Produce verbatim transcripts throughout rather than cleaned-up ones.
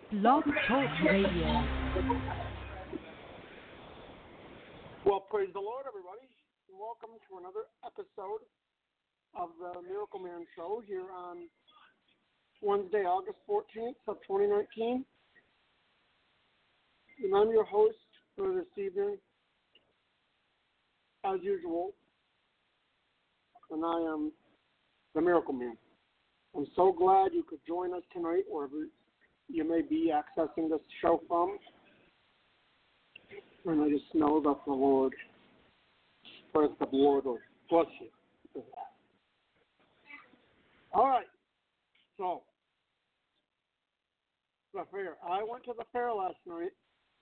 Blog Talk Radio. Well, praise the Lord, everybody. Welcome to another episode of the Miracle Man Show here on Wednesday, August fourteenth of twenty nineteen. And I'm your host for this evening, as usual, and I am the Miracle Man. I'm so glad you could join us tonight, wherever you may be accessing this show from. And I just know that the Lord, first the Lord will bless you. All right. So, the fair. I went to the fair last night,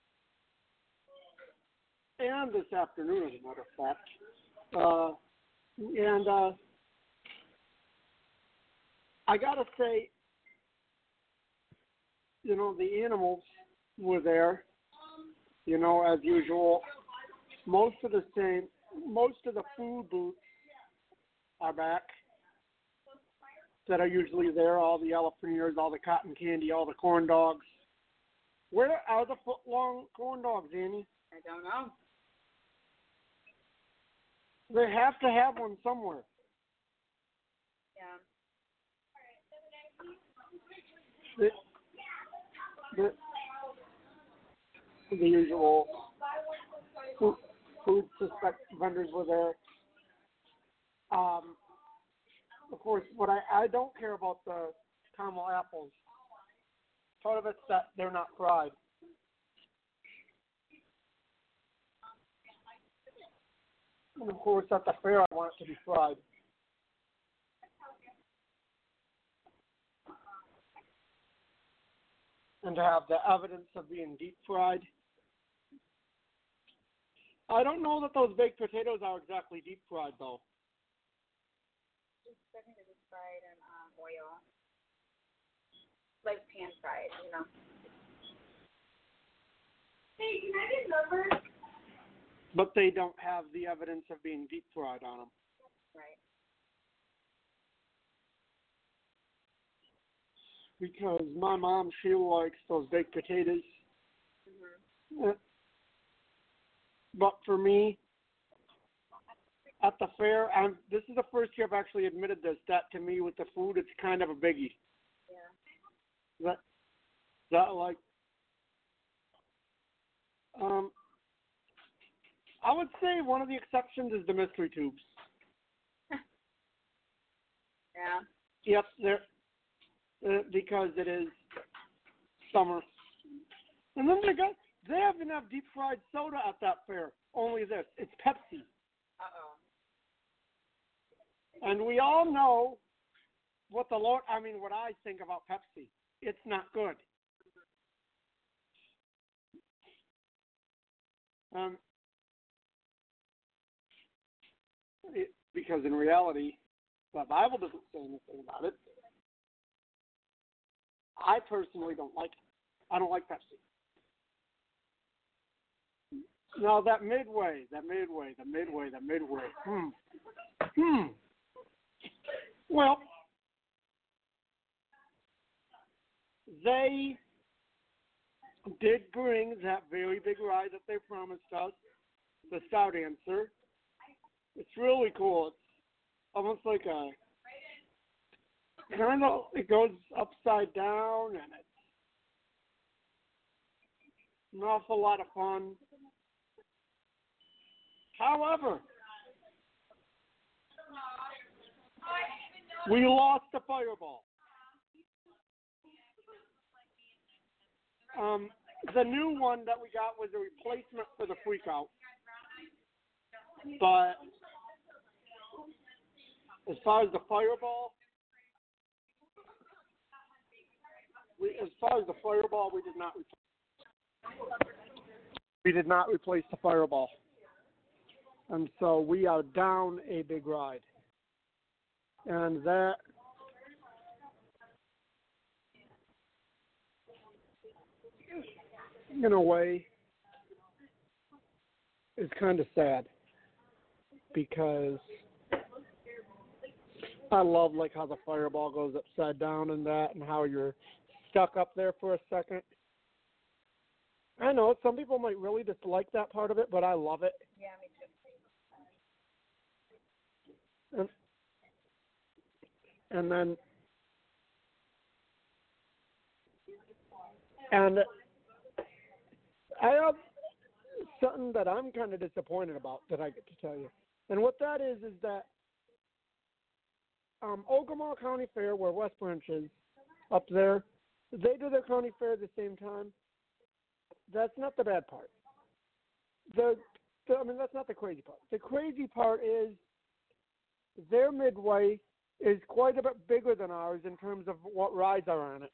and this afternoon, as a matter of fact. Uh, and uh, I got to say, you know, the animals were there, you know, as usual. Most of the same, most of the food booths are back that are usually there, all the elephant ears, all the cotton candy, all the corn dogs. Where are the foot-long corn dogs, Annie? I don't know. They have to have one somewhere. Yeah. The, the, the usual food, food suspect vendors were there. Um, of course, what I, I don't care about the caramel apples. Part of it's that they're not fried. And of course, at the fair, I want it to be fried. And to have the evidence of being deep fried. I don't know that those baked potatoes are exactly deep fried, though. Just definitely just fried in um, oil. Like pan fried, you know. Hey, can I get numbers? But they don't have the evidence of being deep fried on them. Right. Because my mom, she likes those baked potatoes. Mm-hmm. But for me, at the fair, I'm, this is the first year I've actually admitted this, that to me with the food, it's kind of a biggie. Yeah. That, that like, um, I would say one of the exceptions is the mystery tubes. Yeah. Yep, they're, uh, because it is summer. And then they got, they haven't have deep fried soda at that fair. Only this, it's Pepsi. Uh-oh. And we all know what the Lord, I mean, what I think about Pepsi. It's not good. Um, it, because in reality, the Bible doesn't say anything about it. I personally don't like it. I don't like Pepsi. Now that midway, that midway, the midway, the midway. Hmm. Hmm. Well, they did bring that very big ride that they promised us, the Scout Answer. It's really cool. It's almost like a kind of, it goes upside down, and it's an awful lot of fun. However, we lost the fireball. Um, the new one that we got was a replacement for the Freakout. But as far as the fireball, we, as far as the fireball, we did not replace. We did not replace the fireball. And so we are down a big ride. And that in a way is kind of sad because I love like how the fireball goes upside down and that, and how you're stuck up there for a second. I know some people might really dislike that part of it, but I love it. Yeah, me too. And, and then, and I have something that I'm kind of disappointed about that I get to tell you. And what that is, is that um, Ogama County Fair, where West Branch is, up there, they do their county fair at the same time. That's not the bad part. The, the I mean, that's not the crazy part. The crazy part is their midway is quite a bit bigger than ours in terms of what rides are on it.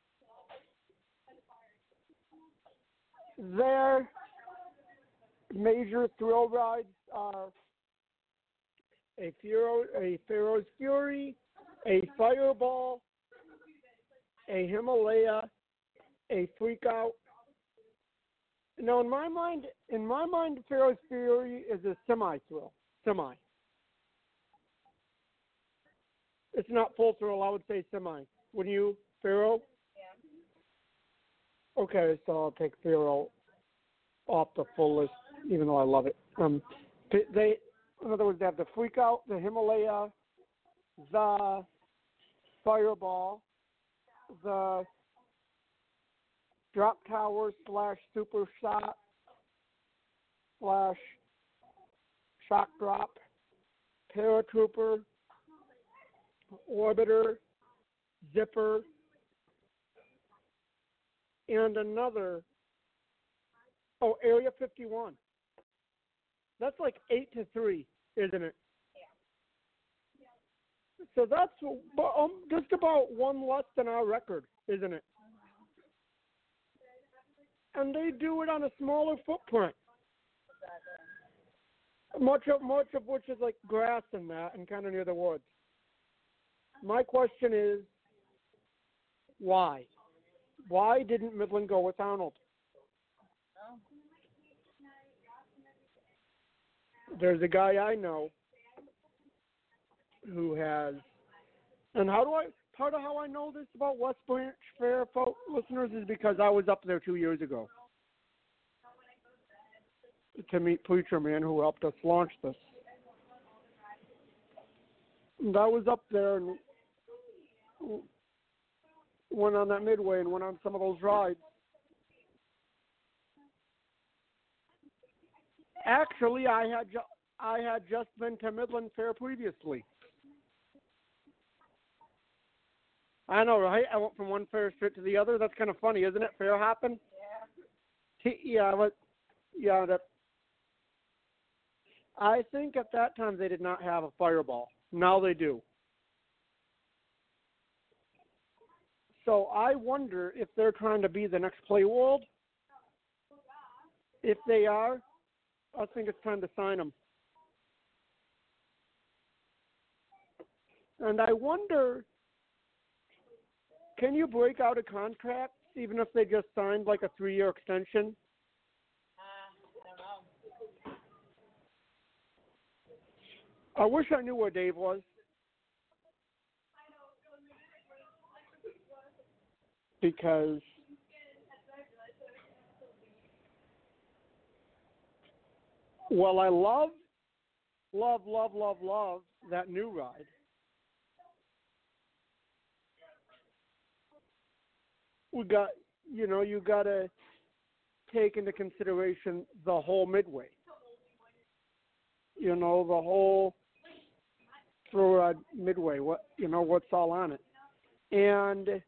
Their major thrill rides are a Pharaoh, a Pharaoh's Fury, a Fireball, a Himalaya, a Freak Out. Now, in my mind, in my mind, Pharaoh's Fury is a semi-thrill, semi. It's not full thrill. I would say semi. Wouldn't you, Pharaoh? Yeah. Okay, so I'll take Pharaoh off the full list, even though I love it. Um, they, in other words, they have the Freak Out, the Himalaya, the Fireball, the Drop Tower slash Super Shot slash Shock Drop, Paratrooper, Orbiter, Zipper, and another, oh, Area fifty-one. That's like eight to three, isn't it? Yeah. So that's um, just about one less than our record, isn't it? And they do it on a smaller footprint. Much of much of which is like grass and that, and kind of near the woods. My question is, why? Why didn't Midland go with Arnold? No. There's a guy I know who has, and how do I? Part of how I know this about West Branch Fair folk listeners is because I was up there two years ago to meet Preacher Man, who helped us launch this. And I was up there and went on that midway and went on some of those rides. Actually, I had ju- I had just been to Midland Fair previously. I know, right? I went from one fair straight to the other. That's kind of funny, isn't it? Fair hopping. Yeah. Yeah, but yeah, that. I think at that time they did not have a Fireball. Now they do. So I wonder if they're trying to be the next Play World. If they are, I think it's time to sign them. And I wonder, can you break out a contract even if they just signed like a three-year extension? Uh, I don't know. I wish I knew where Dave was. Because well, I love, love, love, love, love that new ride. We got, you know, you got to take into consideration the whole midway. You know, the whole through uh, midway. What you know, what's all on it, and.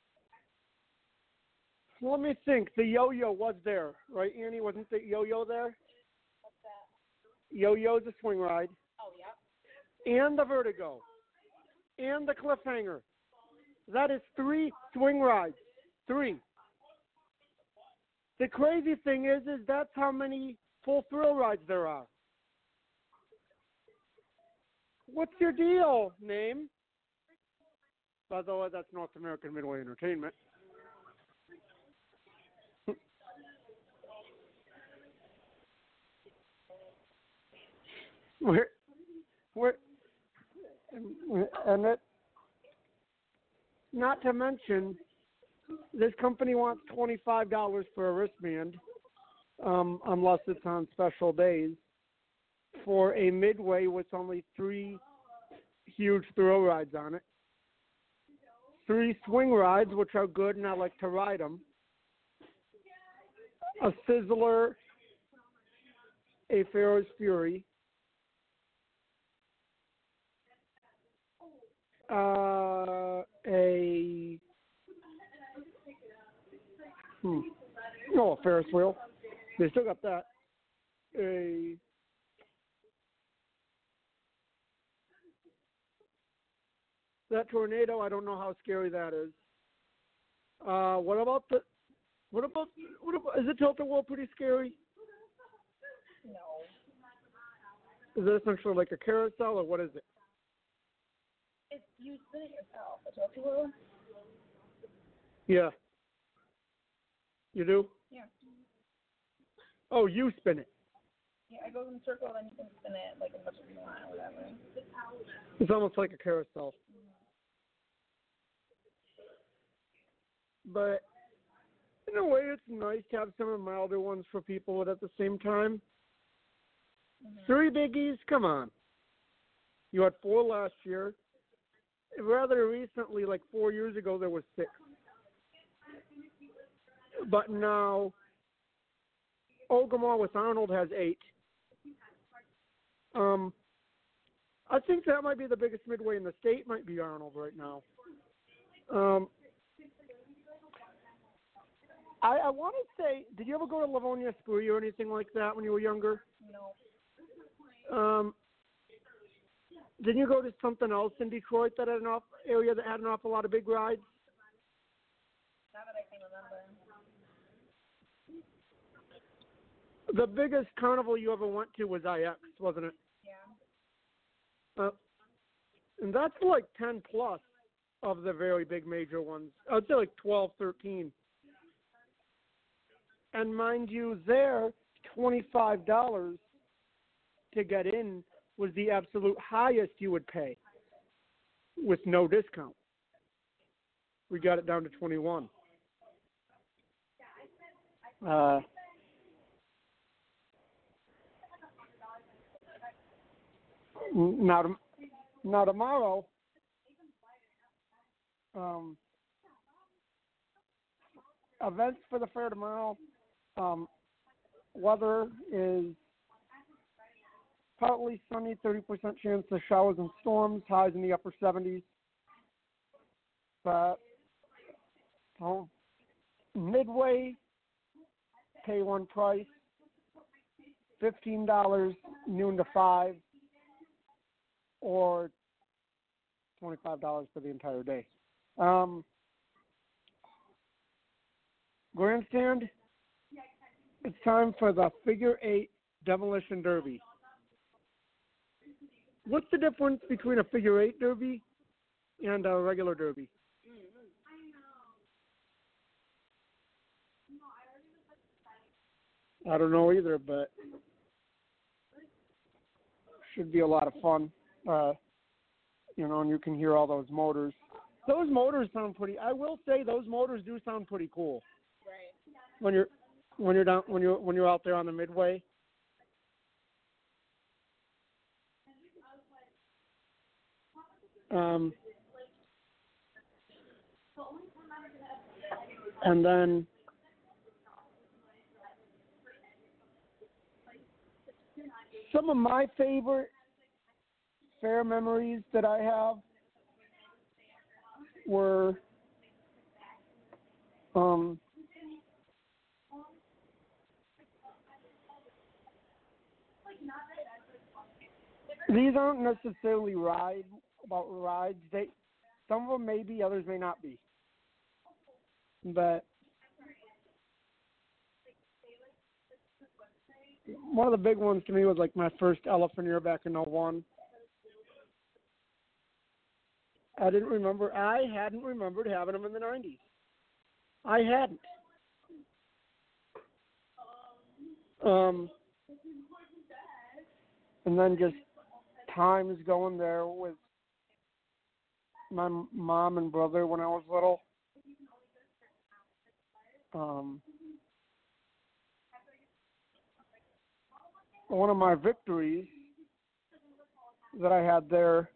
Let me think. The yo-yo was there, right, Annie? Wasn't the yo-yo there? What's that? Yo-yo's a swing ride. Oh, yeah. And the Vertigo. And the Cliffhanger. That is three swing rides. Three. The crazy thing is, is that's how many full thrill rides there are. What's your deal, name? By the way, that's North American Midway Entertainment. We're, we're, and it, not to mention, this company wants twenty-five dollars for a wristband, um, unless it's on special days, for a midway with only three huge thrill rides on it, three swing rides, which are good and I like to ride them, a Sizzler, a Ferris Fury, uh, a hmm, no, a Ferris wheel. They still got that. A that tornado. I don't know how scary that is. Uh, what about the? What about? What about? Is the tilt-a-whirl pretty scary? No. Is it essentially like a carousel, or what is it? It's you spin it yourself. A tilt-a-whirl? Yeah. You do? Yeah. Oh, you spin it. Yeah, it goes in a circle, then you can spin it like as much as you want or whatever. It's almost like a carousel. But in a way, it's nice to have some of the milder ones for people, but at the same time, Mm-hmm. three biggies, come on. You had four last year. Rather recently, like four years ago, there was six. But now, Ogama with Arnold has eight. Um, I think that might be the biggest midway in the state, might be Arnold right now. Um, I, I want to say, did you ever go to Livonia Spree or anything like that when you were younger? No. Um, didn't you go to something else in Detroit that had an off, area that had an awful lot of big rides? Not that I can remember. The biggest carnival you ever went to was I X, wasn't it? Yeah. Uh, and that's like ten plus of the very big major ones. I'd say like twelve, thirteen. And mind you, there, twenty-five dollars to get in was the absolute highest you would pay with no discount. We got it down to twenty-one. Uh, now, now tomorrow, um, events for the fair tomorrow. Um, weather is partly sunny, thirty percent chance of showers and storms, highs in the upper seventies. But oh, midway, pay one price, fifteen dollars noon to five, or twenty-five dollars for the entire day. Um, grandstand, it's time for the figure eight demolition derby. What's the difference between a figure eight derby and a regular derby? I don't know either, but should be a lot of fun. Uh, you know, and you can hear all those motors. Those motors sound pretty. I will say those motors do sound pretty cool. Right. When you're when you're down when you when you're out there on the midway. Um, and then some of my favorite fair memories that I have were um, these aren't necessarily ride about rides. They some of them may be, others may not be. But one of the big ones to me was like my first elephant ear back in oh one. I didn't remember. I hadn't remembered having them in the nineties. I hadn't. Um, and then just times going there with my mom and brother when I was little. Um, one of my victories that I had there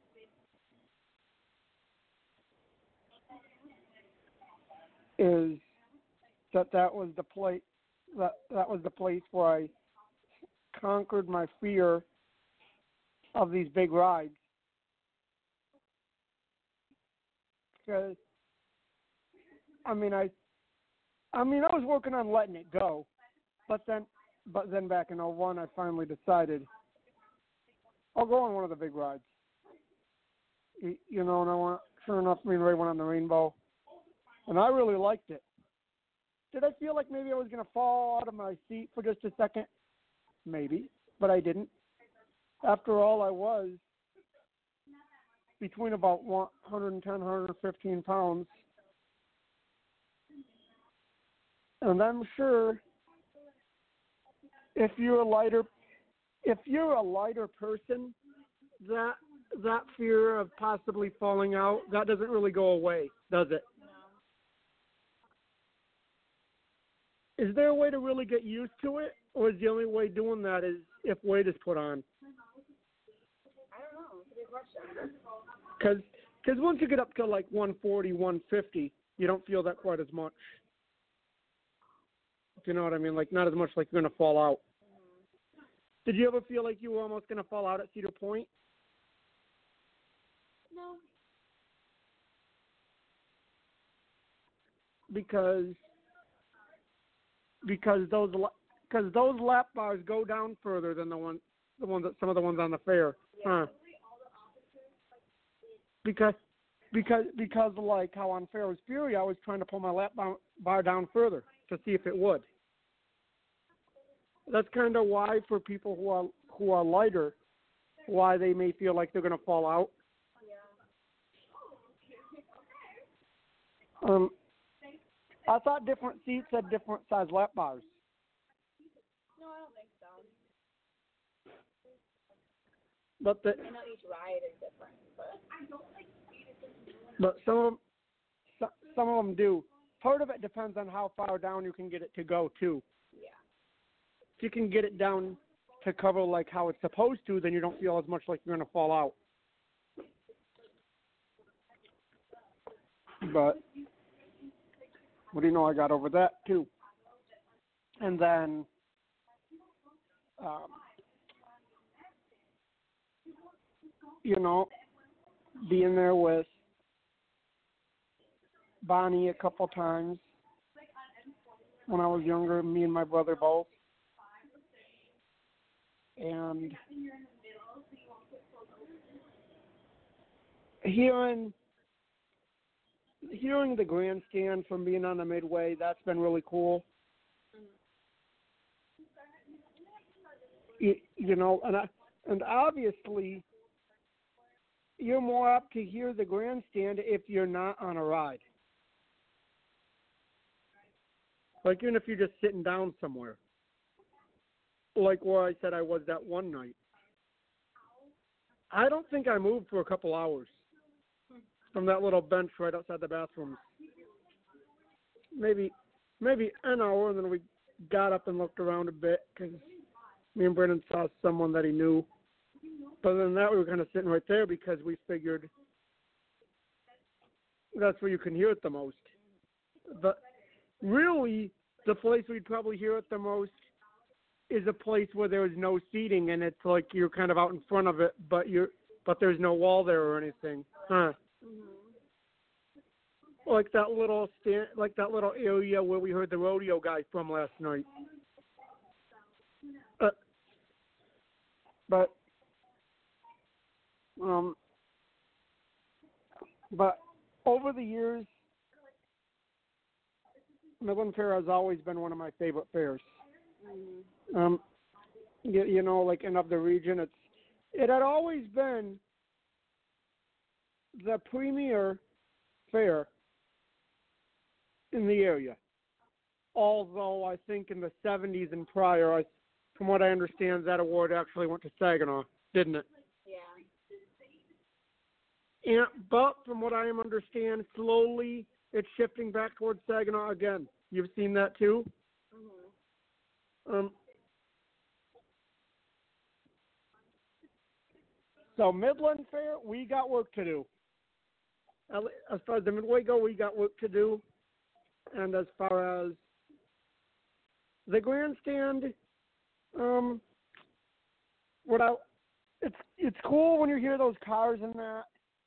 is that that was the place that that was the place where I conquered my fear of these big rides. Because I mean I I mean I was working on letting it go, but then but then back in oh one I finally decided I'll go on one of the big rides. You, you know, and I went, sure enough, me and Ray went on the Rainbow, and I really liked it. Did I feel like maybe I was going to fall out of my seat for just a second? Maybe, but I didn't. After all, I was between about one hundred ten, one hundred fifteen pounds. And I'm sure if you're a lighter, if you're a lighter person, that that fear of possibly falling out, that doesn't really go away, does it? Is there a way to really get used to it, or is the only way doing that is if weight is put on? I don't know. It's a good question. Because cause once you get up to like one forty, one fifty, you don't feel that quite as much. If you know what I mean? Like, not as much like you're going to fall out. Mm-hmm. Did you ever feel like you were almost going to fall out at Cedar Point? No. Because because those because those lap bars go down further than the one the ones that some of the ones on the fair, huh? Because because because like how on Ferris Fury I was trying to pull my lap bar, bar down further to see if it would. That's kind of why for people who are who are lighter, why they may feel like they're going to fall out. Yeah. Um. I thought different seats had different size lap bars. No, I don't think so. But the, I know each ride is different, but but some of them, some of them do. Part of it depends on how far down you can get it to go too. yeah. If you can get it down to cover like how it's supposed to, then you don't feel as much like you're going to fall out. But what do you know? I got over that too. And then, um, you know, being there with Bonnie a couple times when I was younger, me and my brother both. And hearing hearing the grandstand from being on the Midway, that's been really cool. You, you know, and I, and obviously you're more apt to hear the grandstand if you're not on a ride. Like even if you're just sitting down somewhere. Like where I said I was that one night. I don't think I moved for a couple hours from that little bench right outside the bathroom. Maybe, maybe an hour, and then we got up and looked around a bit because me and Brennan saw someone that he knew. But then that we were kind of sitting right there because we figured that's where you can hear it the most. But really, the place we'd probably hear it the most is a place where there is no seating, and it's like you're kind of out in front of it, but you're but there's no wall there or anything, huh? Mm-hmm. Like that little stand, like that little area where we heard the rodeo guy from last night. Uh, but um, but over the years, Midland Fair has always been one of my favorite fairs. Mm-hmm. Um, you, you know, like in of the region, it's it had always been the premier fair in the area. Although I think in the seventies and prior, I, from what I understand, that award actually went to Saginaw, didn't it? Yeah. And but from what I am understand, slowly it's shifting back towards Saginaw again. You've seen that too? Mm-hmm. Um. So Midland Fair, we got work to do. As far as the Midway go, we got work to do. And as far as the grandstand, um, what I, it's it's cool when you hear those cars and that.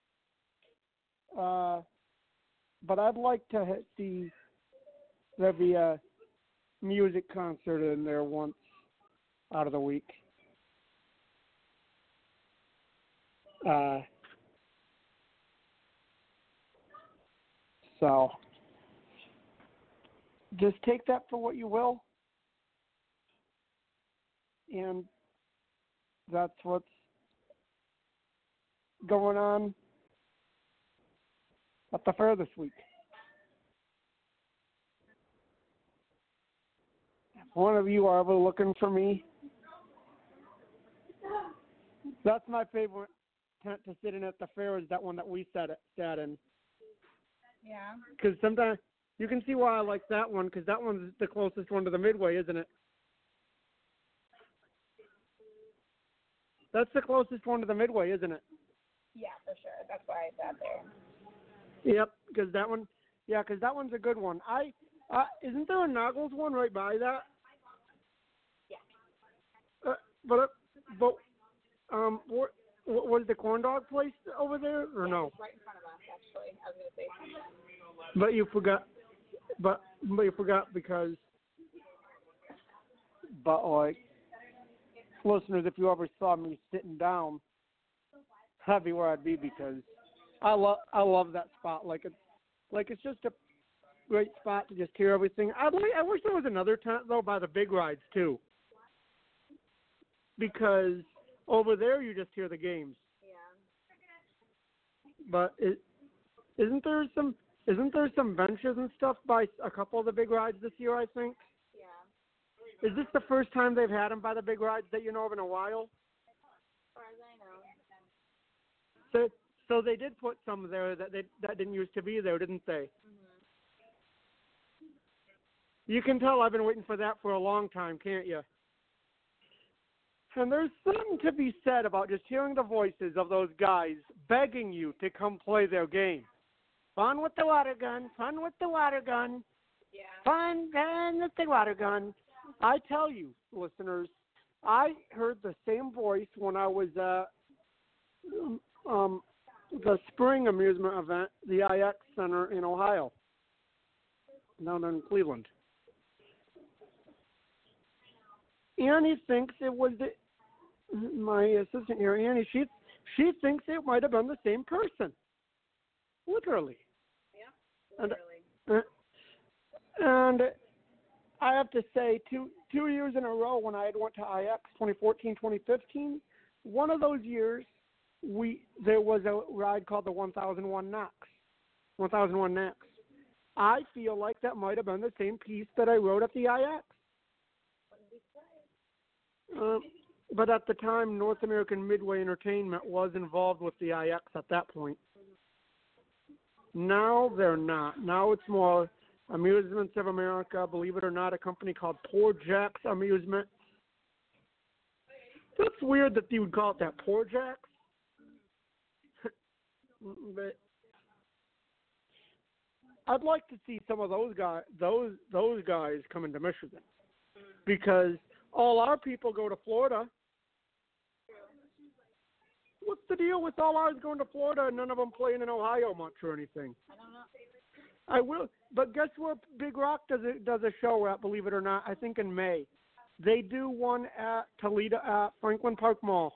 Uh, but I'd like to hit the there be a music concert in there once out of the week. Uh, so just take that for what you will, and that's what's going on at the fair this week. If one of you are ever looking for me, that's my favorite tent to sit in at the fair, is that one that we sat, sat in. Yeah. Because sometimes you can see why I like that one, because that one's the closest one to the Midway, isn't it? That's the closest one to the Midway, isn't it? Yeah, for sure. That's why I sat there. Yep, because that one, yeah, because that one's a good one. I, uh, isn't there a Noggles one right by that? Yeah. Uh, but, uh, but, um, what, what was the corn dog place over there, or yeah, no? It's right in front of us, actually. I was going to say something. But you forgot, but, but you forgot because, but like, listeners, if you ever saw me sitting down, that'd be where I'd be, because I love I love that spot. Like it's like it's just a great spot to just hear everything. I like, I wish there was another tent though by the big rides too, because over there you just hear the games. Yeah. But it, isn't there some isn't there some benches and stuff by a couple of the big rides this year? I think. Yeah. Is this the first time they've had them by the big rides that you know of in a while? As far as I know. So, so they did put some there that they, that didn't used to be there, didn't they? Mm-hmm. You can tell I've been waiting for that for a long time, can't you? And there's something to be said about just hearing the voices of those guys begging you to come play their game. Fun with the water gun, fun with the water gun, Yeah. fun and with the water gun. I tell you, listeners, I heard the same voice when I was at um, the spring amusement event, the I X Center in Ohio, down in Cleveland. Annie thinks it was the, my assistant here, Annie, she, she thinks it might have been the same person. Literally. Yeah. And, Literally. and I have to say, two two years in a row when I had went to I X, twenty fourteen, twenty fifteen, one of those years, we there was a ride called the one thousand one Knocks, one thousand one Knocks. I feel like that might have been the same piece that I rode at the I X. Um, but at the time, North American Midway Entertainment was involved with the I X at that point. Now they're not. Now it's more Amusements of America, believe it or not, a company called Poor Jack's Amusement. That's weird that you would call it that, Poor Jack's. But I'd like to see some of those guys, those those guys come into Michigan, because all our people go to Florida. What's the deal with all ours going to Florida and none of them playing in Ohio much or anything? I don't know. I will, but guess where Big Rock does it does a show at? Believe it or not, I think in May. They do one at Toledo at Franklin Park Mall.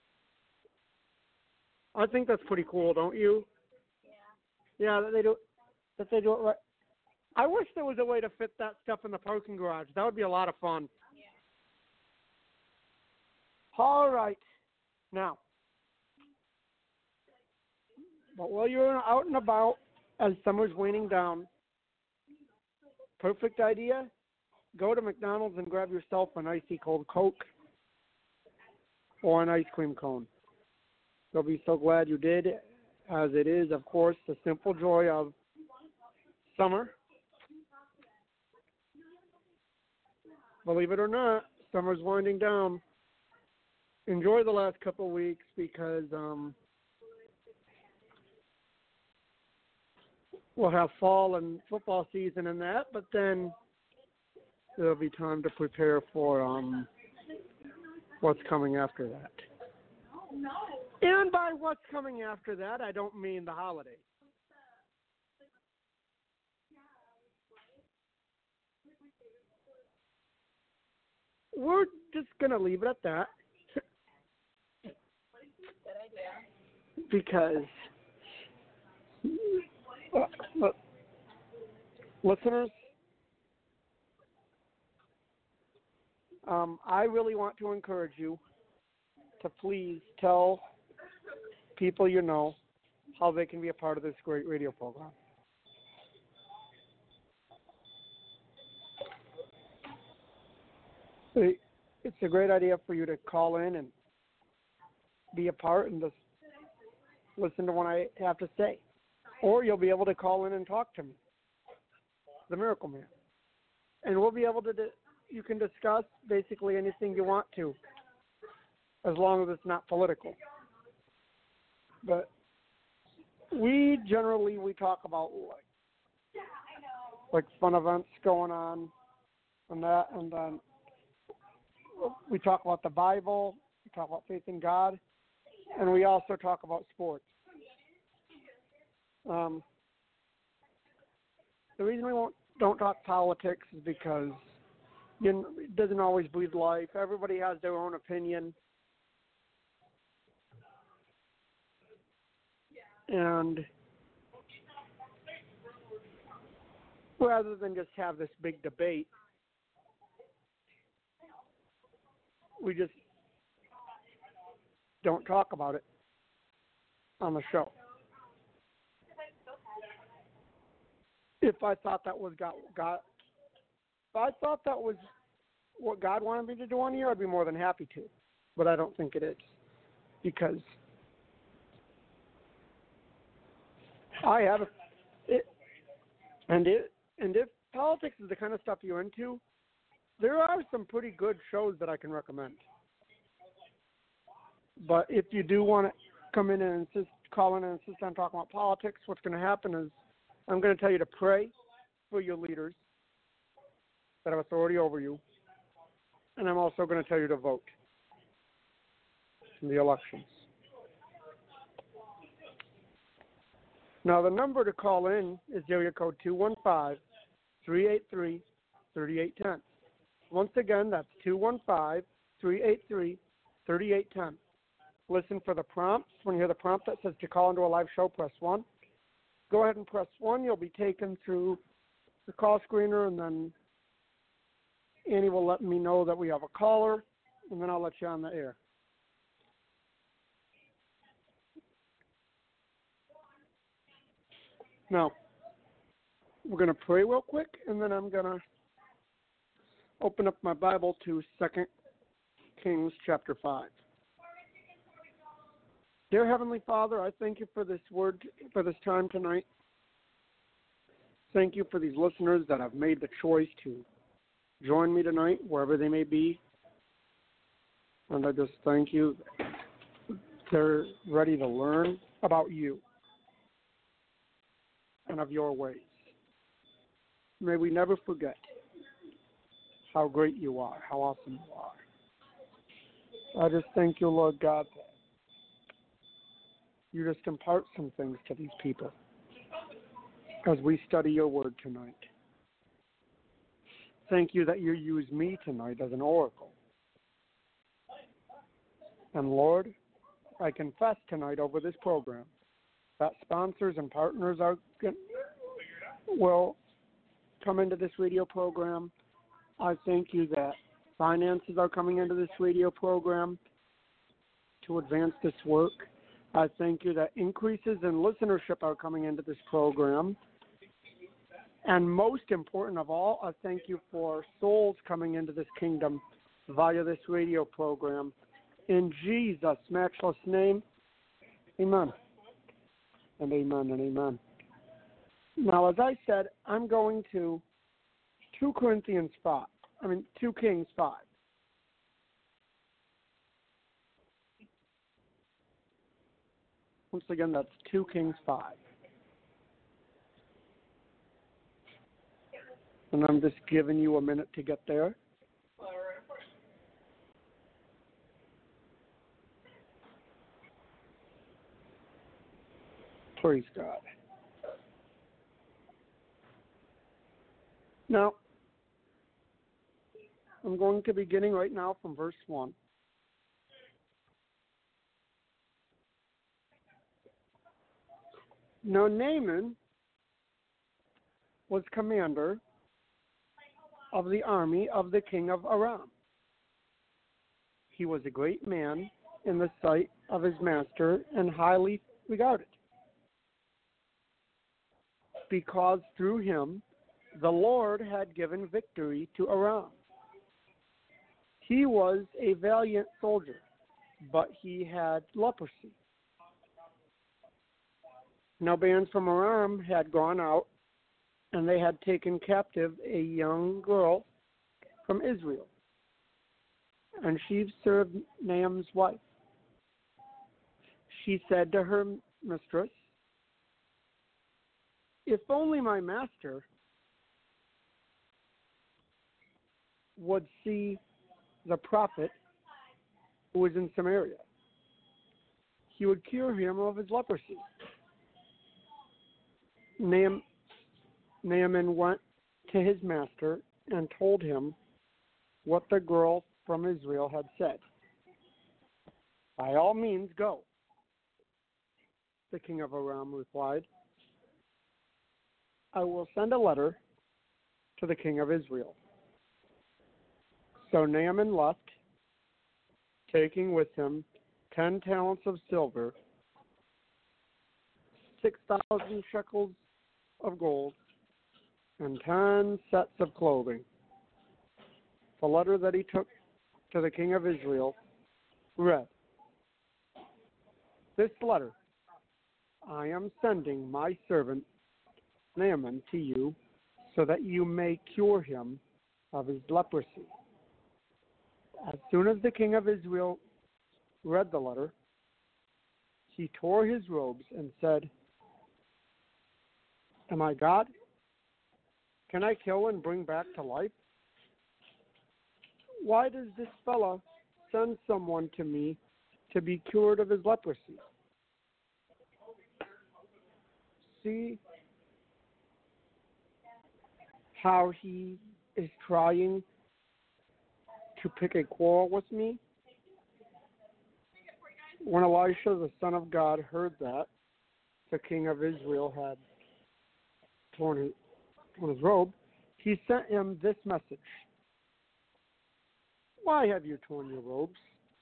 I think that's pretty cool, don't you? Yeah. Yeah, that they do. That they do it right. I wish there was a way to fit that stuff in the parking garage. That would be a lot of fun. Yeah. All right, now. But while you're out and about, as summer's waning down, perfect idea, go to McDonald's and grab yourself an icy cold Coke or an ice cream cone. You'll be so glad you did, as it is, of course, the simple joy of summer. Believe it or not, summer's winding down. enjoy the last couple of weeks because um, we'll have fall and football season and that, but then there'll be time to prepare for um, what's coming after that. And by what's coming after that, I don't mean the holidays. We're just going to leave it at that. Good idea. Because, uh, look, listeners, um, I really want to encourage you to please tell people you know how they can be a part of this great radio program. It's a great idea for you to call in and be a part and just listen to what I have to say. Or you'll be able to call in and talk to me, the Miracle Man. And we'll be able to, you can discuss basically anything you want to, as long as it's not political. But we generally, we talk about like, like fun events going on and that, and then we talk about the Bible, we talk about faith in God, and we also talk about sports. Um, the reason we won't, don't talk politics is because you know, it doesn't always breathe life. Everybody has their own opinion. And rather than just have this big debate, we just don't talk about it on the show. If I thought that was God, God, if I thought that was what God wanted me to do on here, I'd be more than happy to. But I don't think it is, because I have a, it, and it, and if politics is the kind of stuff you're into, there are some pretty good shows that I can recommend. But if you do want to come in and insist, call in and insist on talking about politics, what's going to happen is I'm going to tell you to pray for your leaders that have authority over you, and I'm also going to tell you to vote in the elections. Now, the number to call in is area code two one five, three eight three, three eight one zero. Once again, that's two one five, three eight three, three eight one zero. Listen for the prompts. When you hear the prompt that says to call into a live show, press one. Go ahead and press one. You'll be taken through the call screener, and then Annie will let me know that we have a caller, and then I'll let you on the air. Now, we're going to pray real quick, and then I'm going to open up my Bible to Second Kings chapter five. Dear Heavenly Father, I thank you for this word, for this time tonight. Thank you for these listeners that have made the choice to join me tonight, wherever they may be. And I just thank you that they're ready to learn about you and of your ways. May we never forget how great you are, how awesome you are. I just thank you, Lord God, that you just impart some things to these people as we study your word tonight. Thank you that you use me tonight as an oracle. And Lord, I confess tonight over this program that sponsors and partners are will come into this radio program. I thank you that finances are coming into this radio program to advance this work. I thank you that increases in listenership are coming into this program. And most important of all, I thank you for souls coming into this kingdom via this radio program. In Jesus' matchless name, amen. And amen and amen. Now, as I said, I'm going to Second Corinthians five. I mean, Second Kings five. Once again, that's two Kings five. And I'm just giving you a minute to get there. Praise God. Now, I'm going to be beginning right now from verse one. Now, Naaman was commander of the army of the king of Aram. He was a great man in the sight of his master and highly regarded, because through him the Lord had given victory to Aram. He was a valiant soldier, but he had leprosy. Now bands from Aram had gone out, and they had taken captive a young girl from Israel, and she served Naaman's wife. She said to her mistress, "If only my master would see the prophet who is in Samaria, he would cure him of his leprosy." Naaman, Naaman went to his master and told him what the girl from Israel had said. "By all means, go," the king of Aram replied. "I will send a letter to the king of Israel." So Naaman left, taking with him ten talents of silver, six thousand shekels of gold, and ten sets of clothing. The letter that he took to the king of Israel read, "This letter I am sending my servant Naaman to you, so that you may cure him of his leprosy." As soon as the king of Israel read the letter, he tore his robes and said, "Am I God? Can I kill and bring back to life? Why does this fellow send someone to me to be cured of his leprosy? See how he is trying to pick a quarrel with me?" When Elisha, the son of God, heard that the king of Israel had torn his, torn his robe, he sent him this message: "Why have you torn your robes?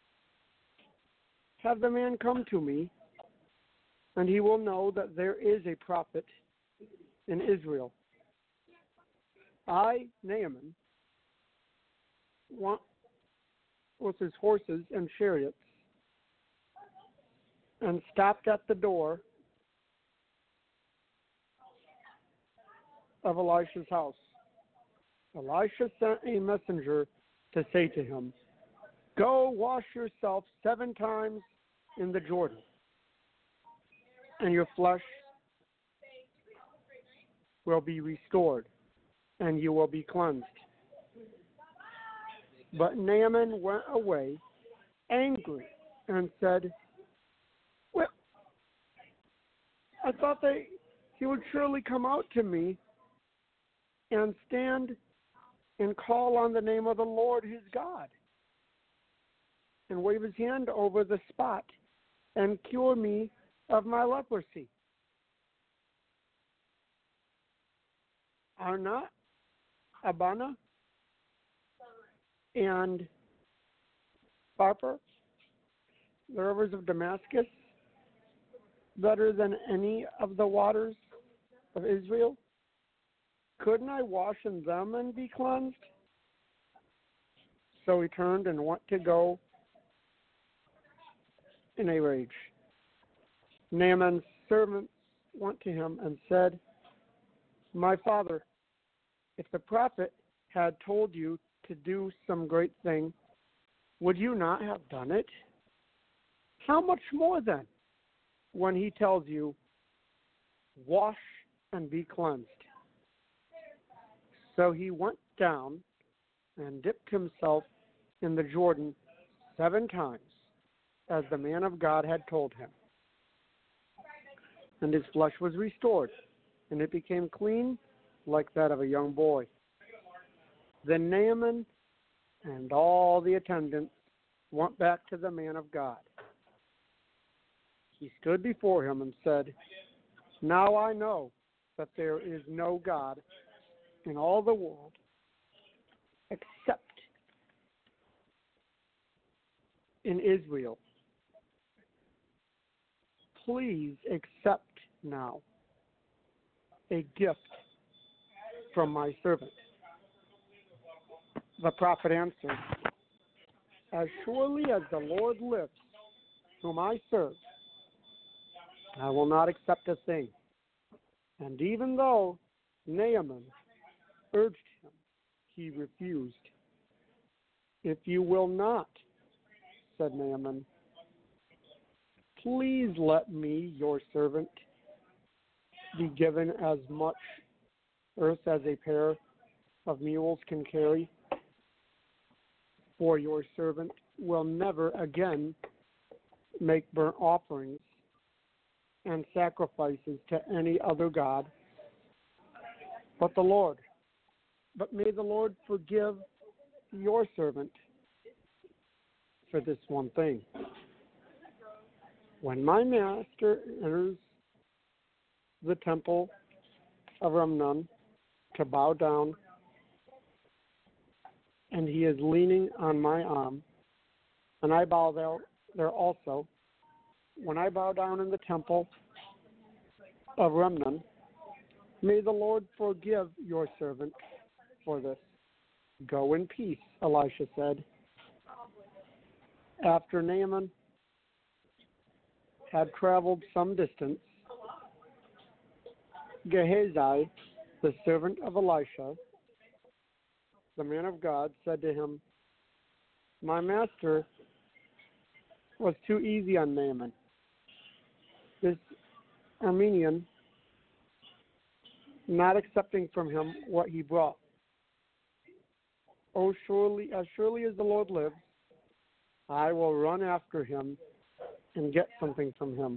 Have the man come to me, and he will know that there is a prophet in Israel. I, Naaman, want with his horses and chariots, and stopped at the door of Elisha's house. Elisha sent a messenger to say to him, 'Go wash yourself seven times in the Jordan, and your flesh will be restored, and you will be cleansed.' But Naaman went away angry and said, 'Well, I thought that he would surely come out to me and stand and call on the name of the Lord his God, and wave his hand over the spot and cure me of my leprosy. Are not Abana and Pharpar, the rivers of Damascus, better than any of the waters of Israel? Couldn't I wash in them and be cleansed?' So he turned and went to go in a rage. Naaman's servants went to him and said, 'My father, if the prophet had told you to do some great thing, would you not have done it? How much more then when he tells you, wash and be cleansed. So he went down and dipped himself in the Jordan seven times, as the man of God had told him. And his flesh was restored, and it became clean like that of a young boy. Then Naaman and all the attendants went back to the man of God. He stood before him and said, now I know that there is no God in all the world except in Israel. Please accept now a gift from my servant. The prophet answered, as surely as the Lord lives, whom I serve, I will not accept a thing. And even though Naaman urged him, he refused. If you will not, said Naaman, please let me, your servant, be given as much earth as a pair of mules can carry, for your servant will never again make burnt offerings and sacrifices to any other god but the Lord. But may the Lord forgive your servant for this one thing. When my master enters the temple of Ramnon to bow down, and he is leaning on my arm, and I bow there, there also, when I bow down in the temple of Ramnon, may the Lord forgive your servant for this. Go in peace, Elisha said. After Naaman had traveled some distance, Gehazi, the servant of Elisha, the man of God, said to him, my master was too easy on Naaman, this Aramean, not accepting from him what he brought. Oh, surely, as surely as the Lord lives, I will run after him and get something from him.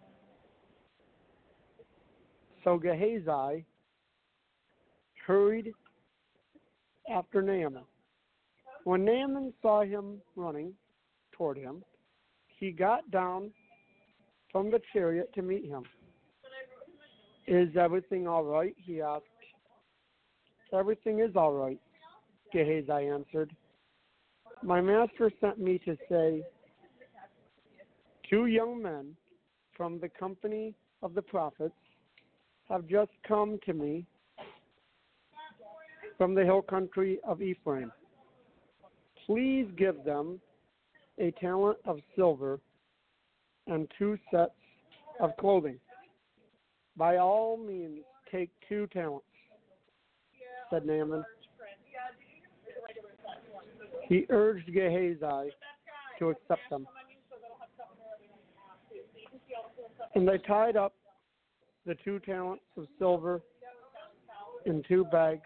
So Gehazi hurried after Naaman. When Naaman saw him running toward him, he got down from the chariot to meet him. Is everything all right? He asked. Everything is all right, Gehazi answered. My master sent me to say, two young men from the company of the prophets have just come to me from the hill country of Ephraim. Please give them a talent of silver and two sets of clothing. By all means, take two talents, said Naaman. He urged Gehazi to accept them. And they tied up the two talents of silver in two bags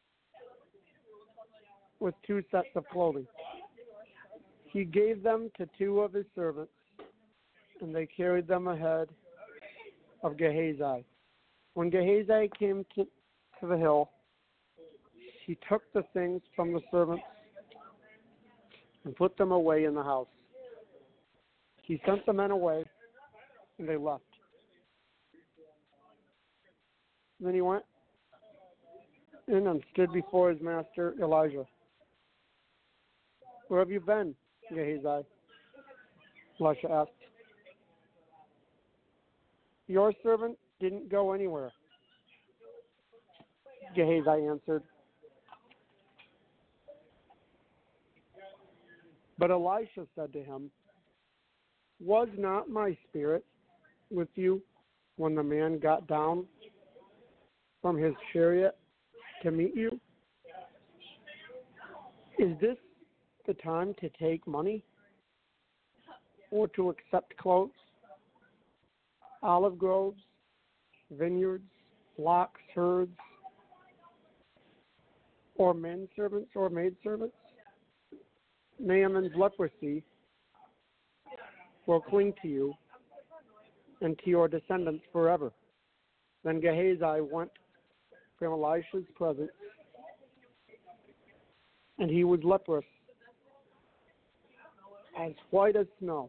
with two sets of clothing. He gave them to two of his servants, and they carried them ahead of Gehazi. When Gehazi came to, to the hill, he took the things from the servants and put them away in the house. He sent the men away, and they left. Then he went in and stood before his master Elijah. Where have you been, Gehazi? Elisha asked. Your servant didn't go anywhere, Gehazi answered. But Elisha said to him, was not my spirit with you when the man got down from his chariot to meet you? Is this the time to take money or to accept clothes? olive groves, vineyards, flocks, herds, or men servants or maid servants, Naaman's leprosy will cling to you and to your descendants forever. Then Gehazi went from Elisha's presence, and he was leprous, as white as snow.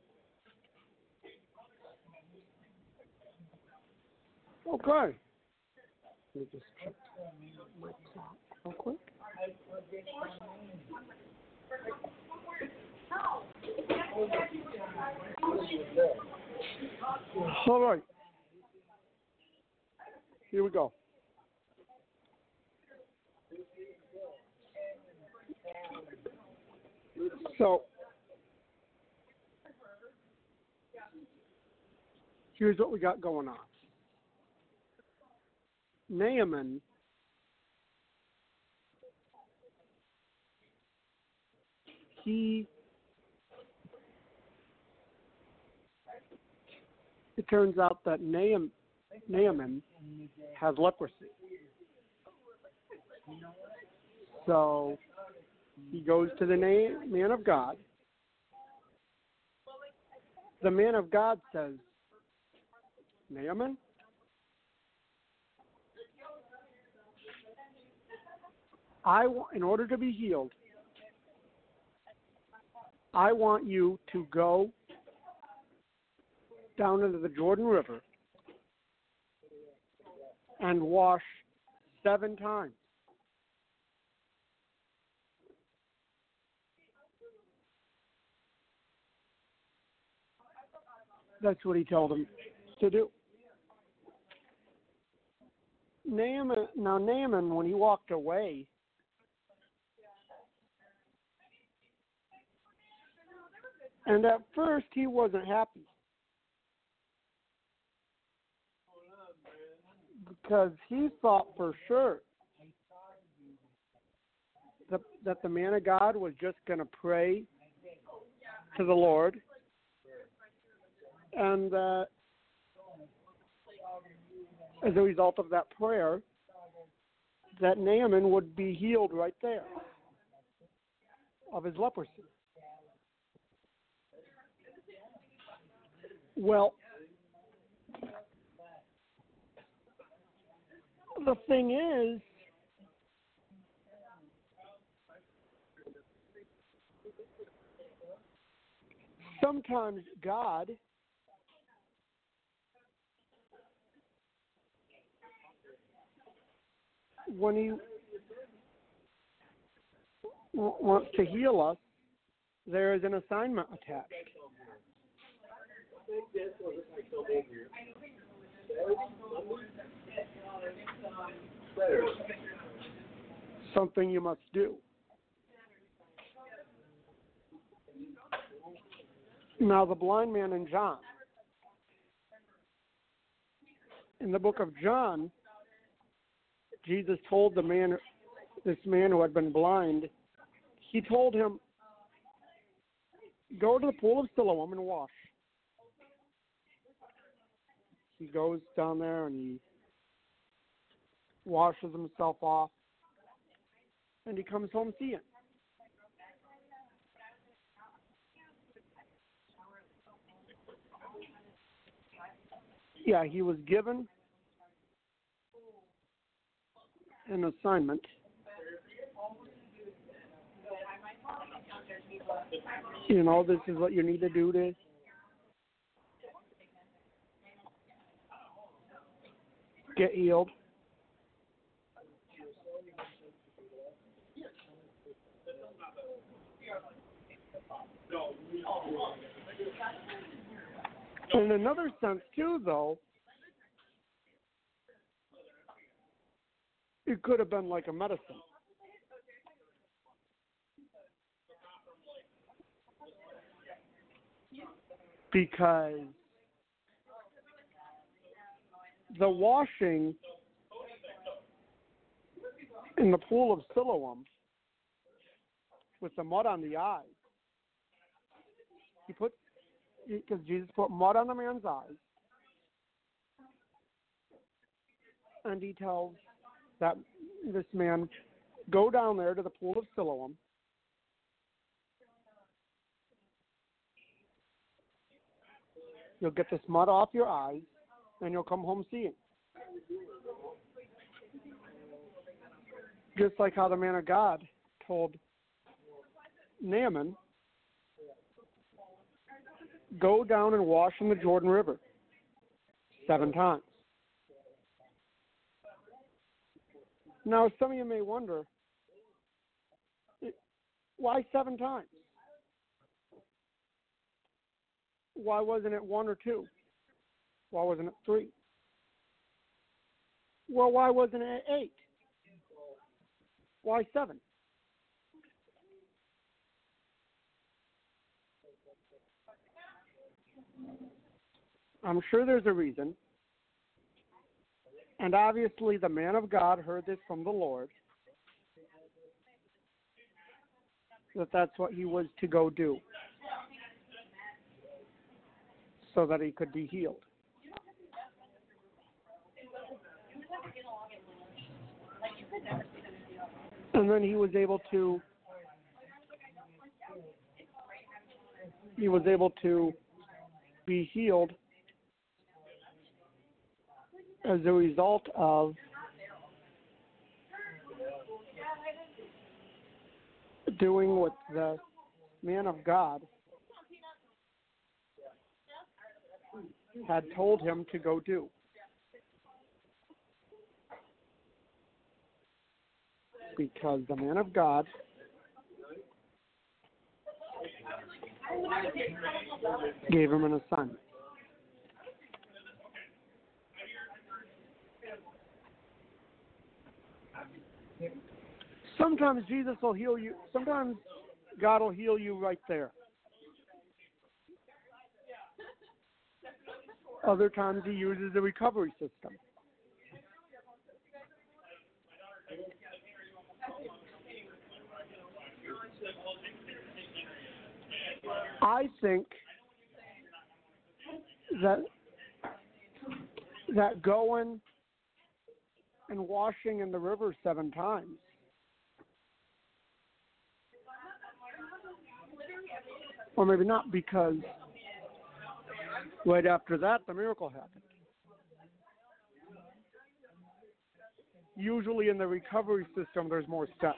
Okay. Let me just check my clock real quick. All right. Here we go. So, here's what we got going on. Naaman he it turns out that Naaman, Naaman has leprosy. So he goes to the na- man of God. The man of God says, Naaman, I w- in order to be healed, I want you to go down into the Jordan River and wash seven times. That's what he told him to do. Naaman, now Naaman, when he walked away, and at first he wasn't happy because he thought for sure that, that the man of God was just going to pray to the Lord, and that as a result of that prayer, that Naaman would be healed right there of his leprosy. Well, the thing is, sometimes God when he w- wants to heal us, there is an assignment attached. Something you must do. Now, the blind man in John. In the book of John, Jesus told the man, this man who had been blind, he told him, go to the pool of Siloam and wash. He goes down there and he washes himself off, and he comes home seeing. Yeah, he was given an assignment. You know, this is what you need to do to get healed. In another sense, too, though, it could have been like a medicine. Because the washing in the pool of Siloam with the mud on the eyes, he put, because Jesus put mud on the man's eyes, and he tells that this man, go down there to the pool of Siloam. You'll get this mud off your eyes, and you'll come home seeing. Just like how the man of God told Naaman, go down and wash in the Jordan River seven times. Now, some of you may wonder, why seven times? Why wasn't it one or two? Why wasn't it three? Well, why wasn't it eight? Why seven? I'm sure there's a reason. And obviously the man of God heard this from the Lord, that that's what he was to go do, so that he could be healed. And then he was able to he was able to be healed as a result of doing what the man of God had told him to go do. Because the man of God gave him an assignment. Sometimes Jesus will heal you. Sometimes God will heal you right there. Other times he uses a recovery system. I think that that going and washing in the river seven times or maybe not, because right after that the miracle happened. Usually in the recovery system there's more steps.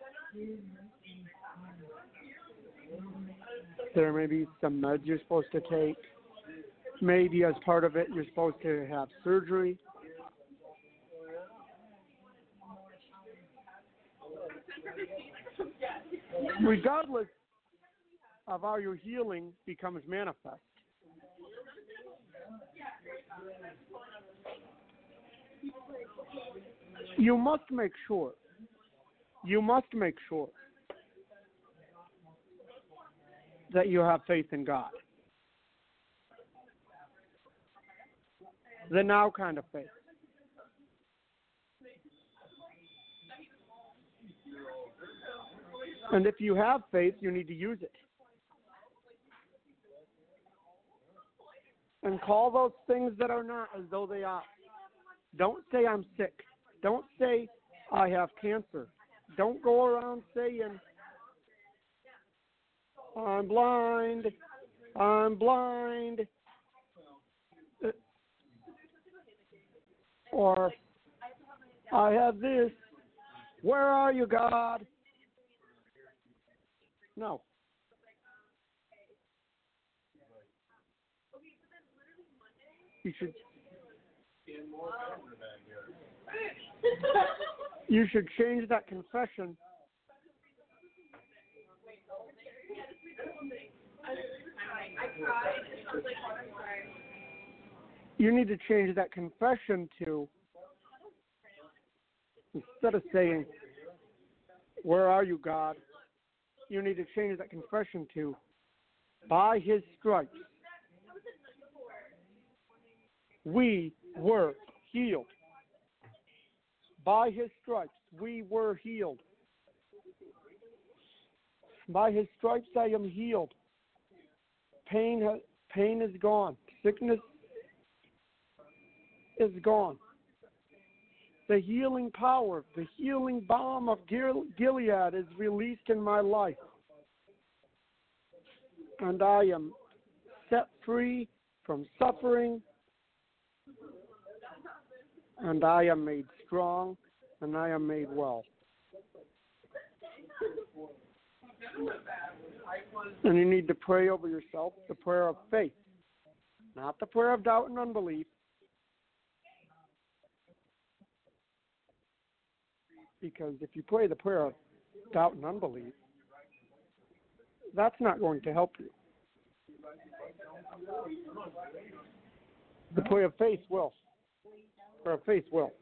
There may be some meds you're supposed to take. Maybe as part of it you're supposed to have surgery. Regardless of how your healing becomes manifest, you must make sure, you must make sure that you have faith in God. The now kind of faith. And if you have faith, you need to use it. And call those things that are not as though they are. Don't say I'm sick. Don't say I have cancer. Don't go around saying I'm blind, I'm blind, or I have this. Where are you, God? No. You should you should change that confession you need to change that confession to, instead of saying, where are you, God? You need to change that confession to, by his stripes, we were healed. By his stripes, we were healed. By his stripes, I am healed. Pain, pain is gone. Sickness is gone. The healing power, the healing balm of Gil- Gilead is released in my life. And I am set free from suffering. And I am made strong. And I am made well. And you need to pray over yourself the prayer of faith, not the prayer of doubt and unbelief. Because if you pray the prayer of doubt and unbelief, that's not going to help you. The prayer of faith will. The prayer of faith will.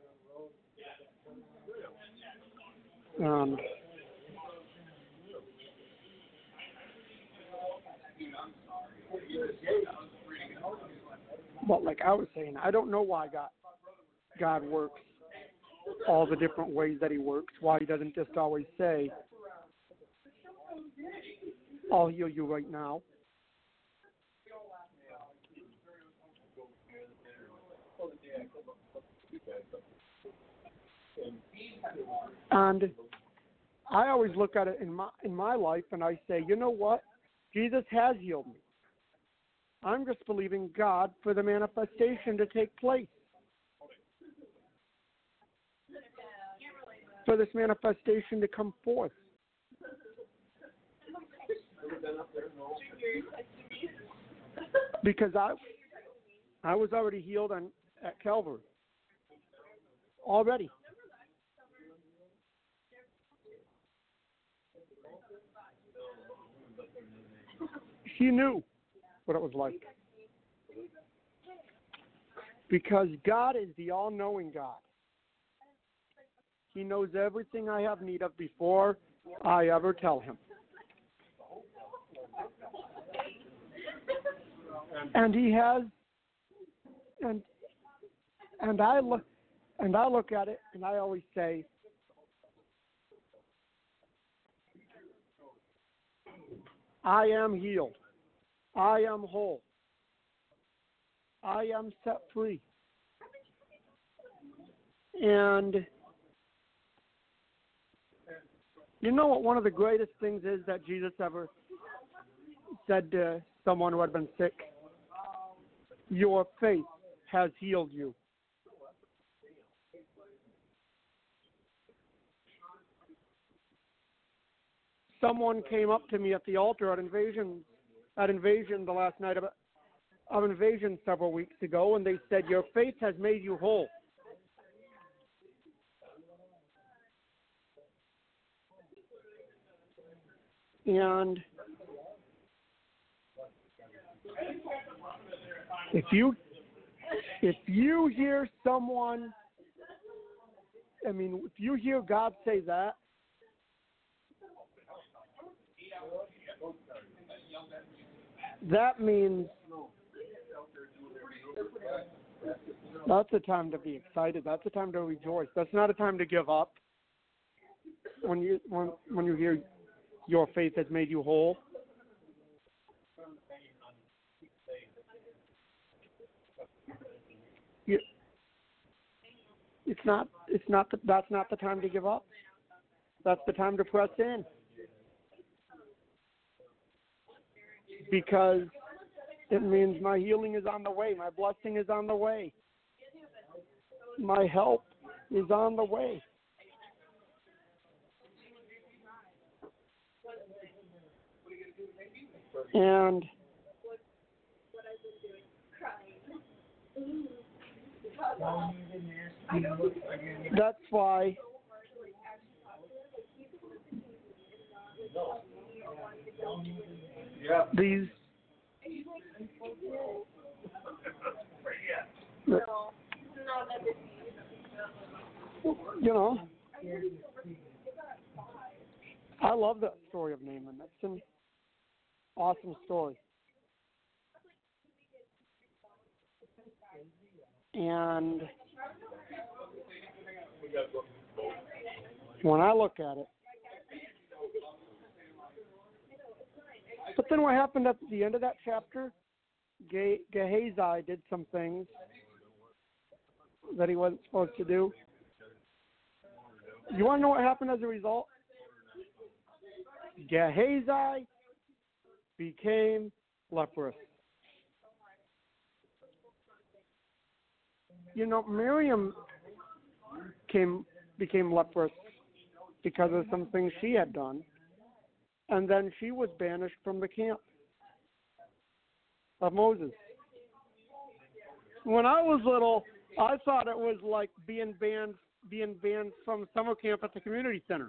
And but like I was saying, I don't know why God God works all the different ways that he works, why he doesn't just always say, I'll heal you right now. And I always look at it in my in my life and I say, you know what? Jesus has healed me. I'm just believing God for the manifestation to take place. For this manifestation to come forth. Because I I was already healed on, at Calvary. Already. He knew what it was like. Because God is the all-knowing God. He knows everything I have need of before I ever tell him. And he has, and and I look, and I look at it, and I always say, I am healed. I am whole. I am set free. And you know what one of the greatest things is that Jesus ever said to someone who had been sick? Your faith has healed you. Someone came up to me at the altar at Invasion, at Invasion the last night of, of Invasion several weeks ago, and they said, your faith has made you whole. And if you if you hear someone, I mean, if you hear God say that, that means that's a time to be excited. That's a time to rejoice. That's not a time to give up. When you when when you hear your faith has made you whole. You, it's not. It's not. The, that's not the time to give up. That's the time to press in. Because it means my healing is on the way. My blessing is on the way. My help is on the way. And that's why these you know, I love that story of Naaman. That's an awesome story. And when I look at it, but then what happened at the end of that chapter, Ge- Gehazi did some things that he wasn't supposed to do. You want to know what happened as a result? Gehazi became leprous. You know, Miriam came became leprous because of some things she had done, and then she was banished from the camp of Moses. When I was little, I thought it was like being banned being banned from summer camp at the community center.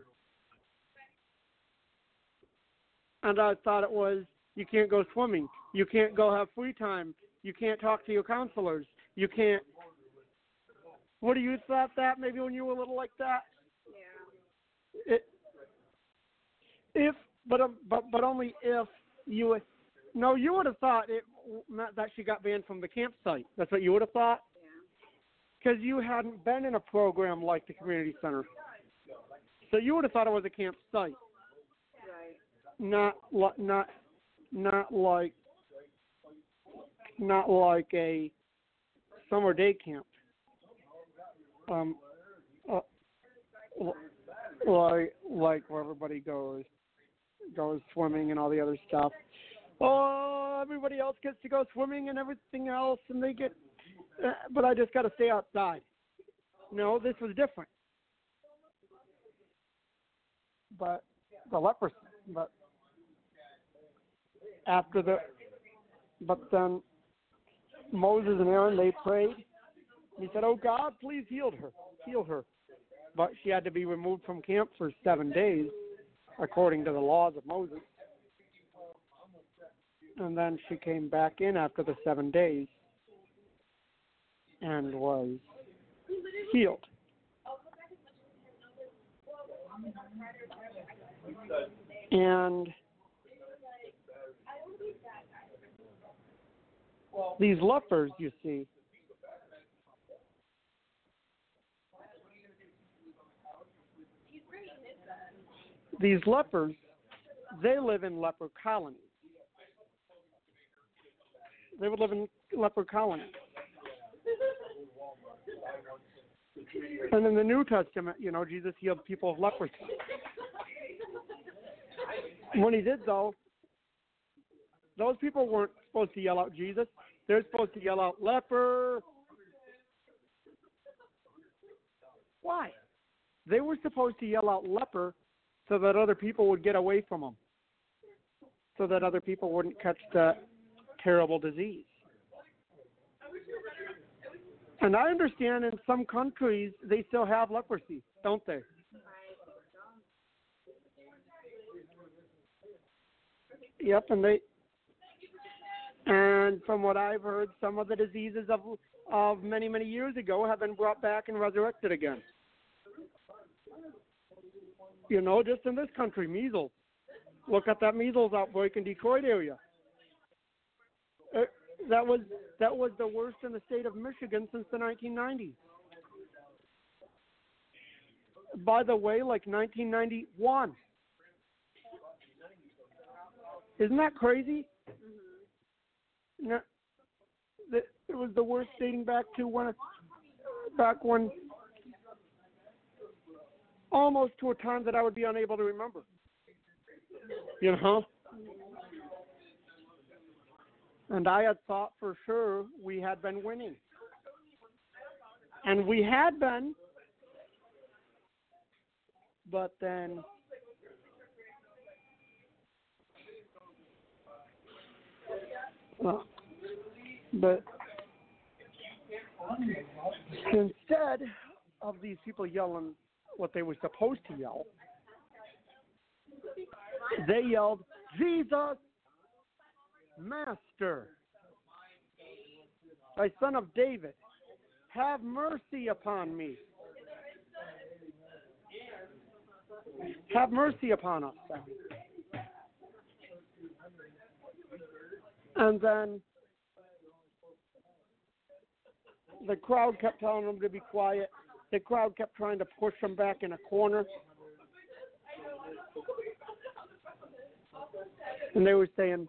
And I thought it was, you can't go swimming, you can't go have free time, you can't talk to your counselors, you can't. What do you thought that maybe when you were little like that? Yeah. It, if, but um, but but only if you would. No, you would have thought it meant that she got banned from the campsite. That's what you would have thought. Because you hadn't been in a program like the community center, so you would have thought it was a campsite. Right. Not li- not not like not like a summer day camp. Um, uh, like like where everybody goes goes swimming and all the other stuff. Oh, everybody else gets to go swimming and everything else, and they get. Uh, but I just got to stay outside. No, this was different. But the leprosy. But after the, but then Moses and Aaron, they prayed. He said, "Oh God, please heal her, heal her." But she had to be removed from camp for seven days, according to the laws of Moses. And then she came back in after the seven days and was healed. And these lepers, you see, these lepers, they live in leper colonies. They would live in leper colonies. And in the New Testament, you know, Jesus healed people of leprosy. When he did, though, those people weren't supposed to yell out Jesus. They're supposed to yell out leper. Why? They were supposed to yell out leper so that other people would get away from them, so that other people wouldn't catch the terrible disease. And I understand in some countries they still have leprosy, don't they? Yep, and they and from what I've heard, some of the diseases of of many, many years ago have been brought back and resurrected again. You know, just in this country, measles. Look at that measles outbreak in Detroit area. Uh, that was that was the worst in the state of Michigan since the nineteen nineties. By the way, like nineteen ninety-one. Isn't that crazy? Mm-hmm. No, the, it was the worst dating back to when, back when, almost to a time that I would be unable to remember. You know? And I had thought for sure we had been winning. And we had been, but then well, but instead of these people yelling what they were supposed to yell, they yelled, "Jesus, Master, thy son of David, have mercy upon me." Have mercy upon us. And then the crowd kept telling them to be quiet. The crowd kept trying to push them back in a corner. And they were saying,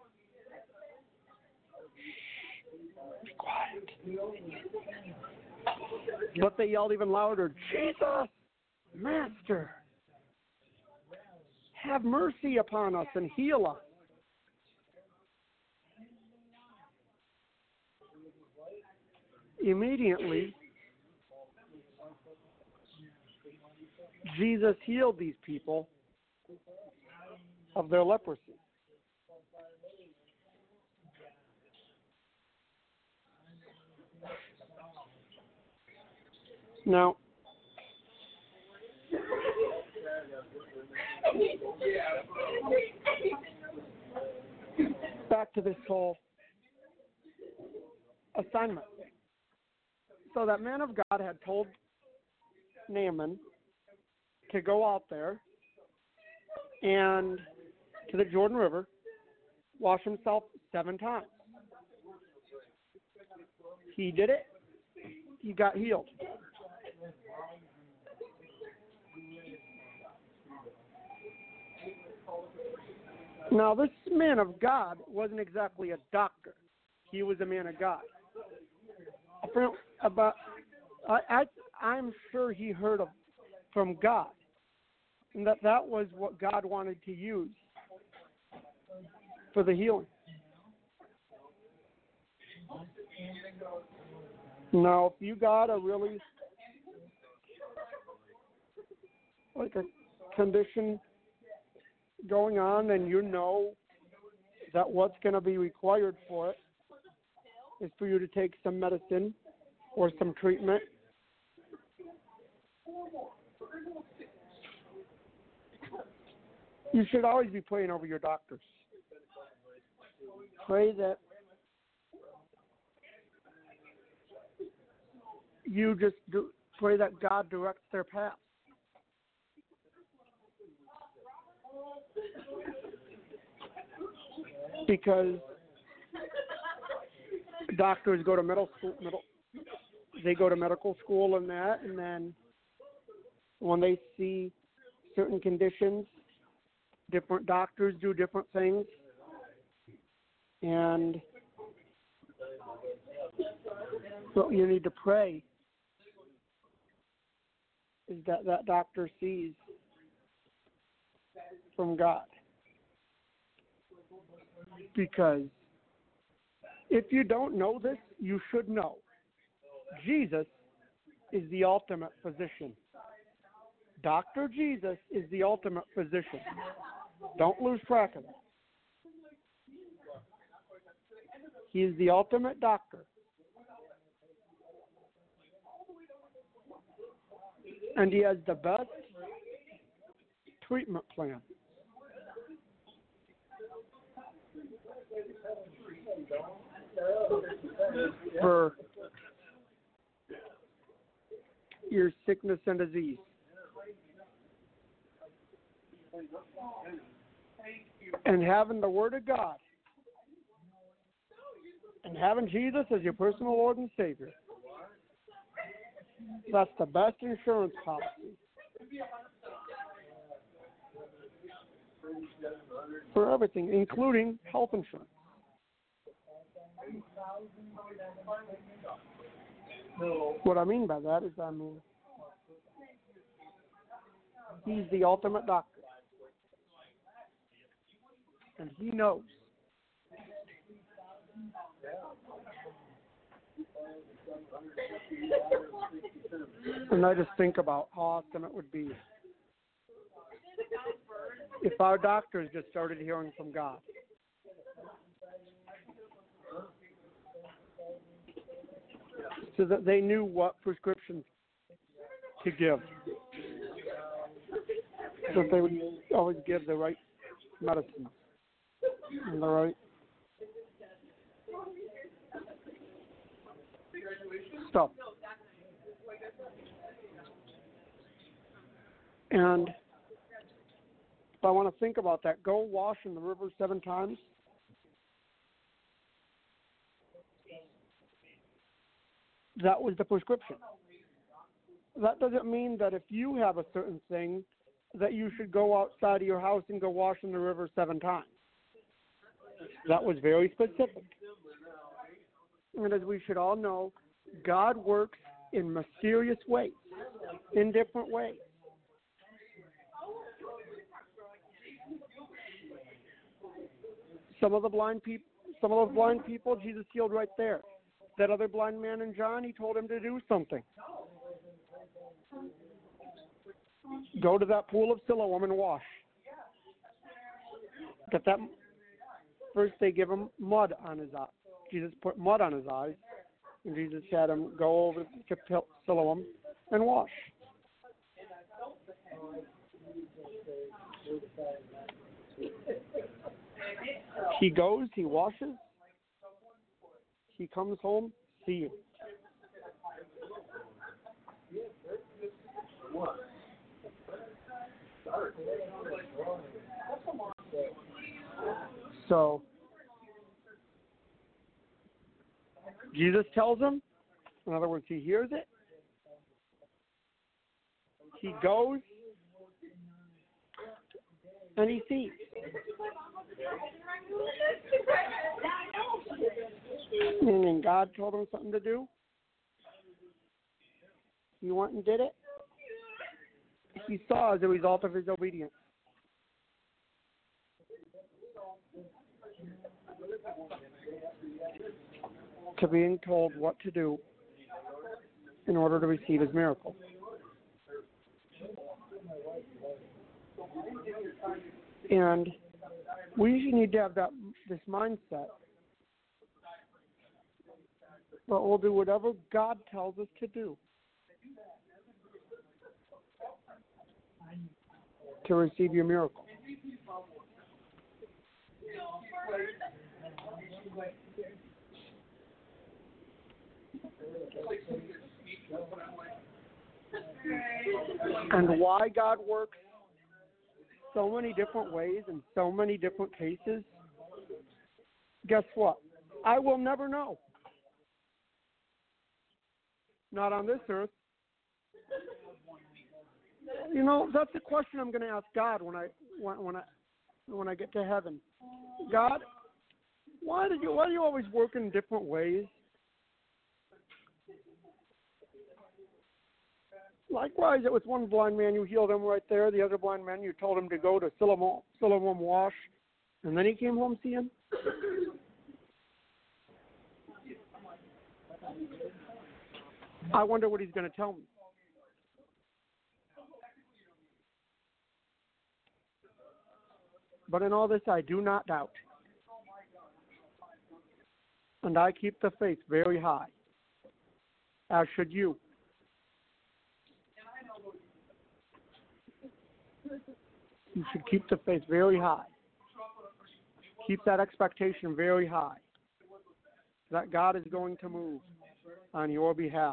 "Be quiet." But they yelled even louder, "Jesus, Master, have mercy upon us and heal us. Immediately, Jesus healed these people of their leprosy. Now, back to this whole assignment. So that man of God had told Naaman to go out there and to the Jordan River, wash himself seven times. He did it. He got healed. Now, this man of God wasn't exactly a doctor. He was a man of God. About, I, I, I'm sure he heard of from God, and that that was what God wanted to use for the healing. Now, if you got a really like a condition going on, and you know that what's going to be required for it is for you to take some medicine or some treatment, you should always be praying over your doctors. Pray that you just do, pray that God directs their path. Because doctors go to medical school, middle, they go to medical school and that, and then when they see certain conditions, different doctors do different things, and what you need to pray is that that doctor sees from God. Because if you don't know this, you should know. Jesus is the ultimate physician. Doctor Jesus is the ultimate physician. Don't lose track of that. He is the ultimate doctor. And he has the best treatment plan. For your sickness and disease. And having the Word of God and having Jesus as your personal Lord and Savior, that's the best insurance policy for everything, including health insurance. What I mean by that is, I mean, he's the ultimate doctor. And he knows. And I just think about how awesome it would be if our doctors just started hearing from God. So that they knew what prescriptions to give. So that they would always give the right medicine and the right stuff. And if I want to think about that, go wash in the river seven times. That was the prescription. That doesn't mean that if you have a certain thing that you should go outside of your house and go wash in the river seven times. That was very specific. And as we should all know, God works in mysterious ways, in different ways. Some of the blind people, some of those blind people, Jesus healed right there. That other blind man in John, he told him to do something. Go to that pool of Siloam and wash. Get that. First, they give him mud on his eyes. Jesus put mud on his eyes, and Jesus had him go over to Siloam and wash. He goes, he washes, he comes home, seeing. So, Jesus tells him, in other words, he hears it, he goes, and he sees. Meaning God told him something to do. He went and did it. He saw as a result of his obedience. To being told what to do in order to receive his miracle. And we need to have that this mindset. But we'll do whatever God tells us to do to receive your miracle. And why God works so many different ways in so many different cases, guess what? I will never know. Not on this earth. You know, that's a question I'm going to ask God when I when, when I when I get to heaven. God, why did you why do you always work in different ways? Likewise, it was one blind man, you healed him right there. The other blind man, you told him to go to Siloam, Siloam wash, and then he came home seeing. I wonder what he's going to tell me. But in all this, I do not doubt. And I keep the faith very high, as should you. You should keep the faith very high. Keep that expectation very high that God is going to move on your behalf.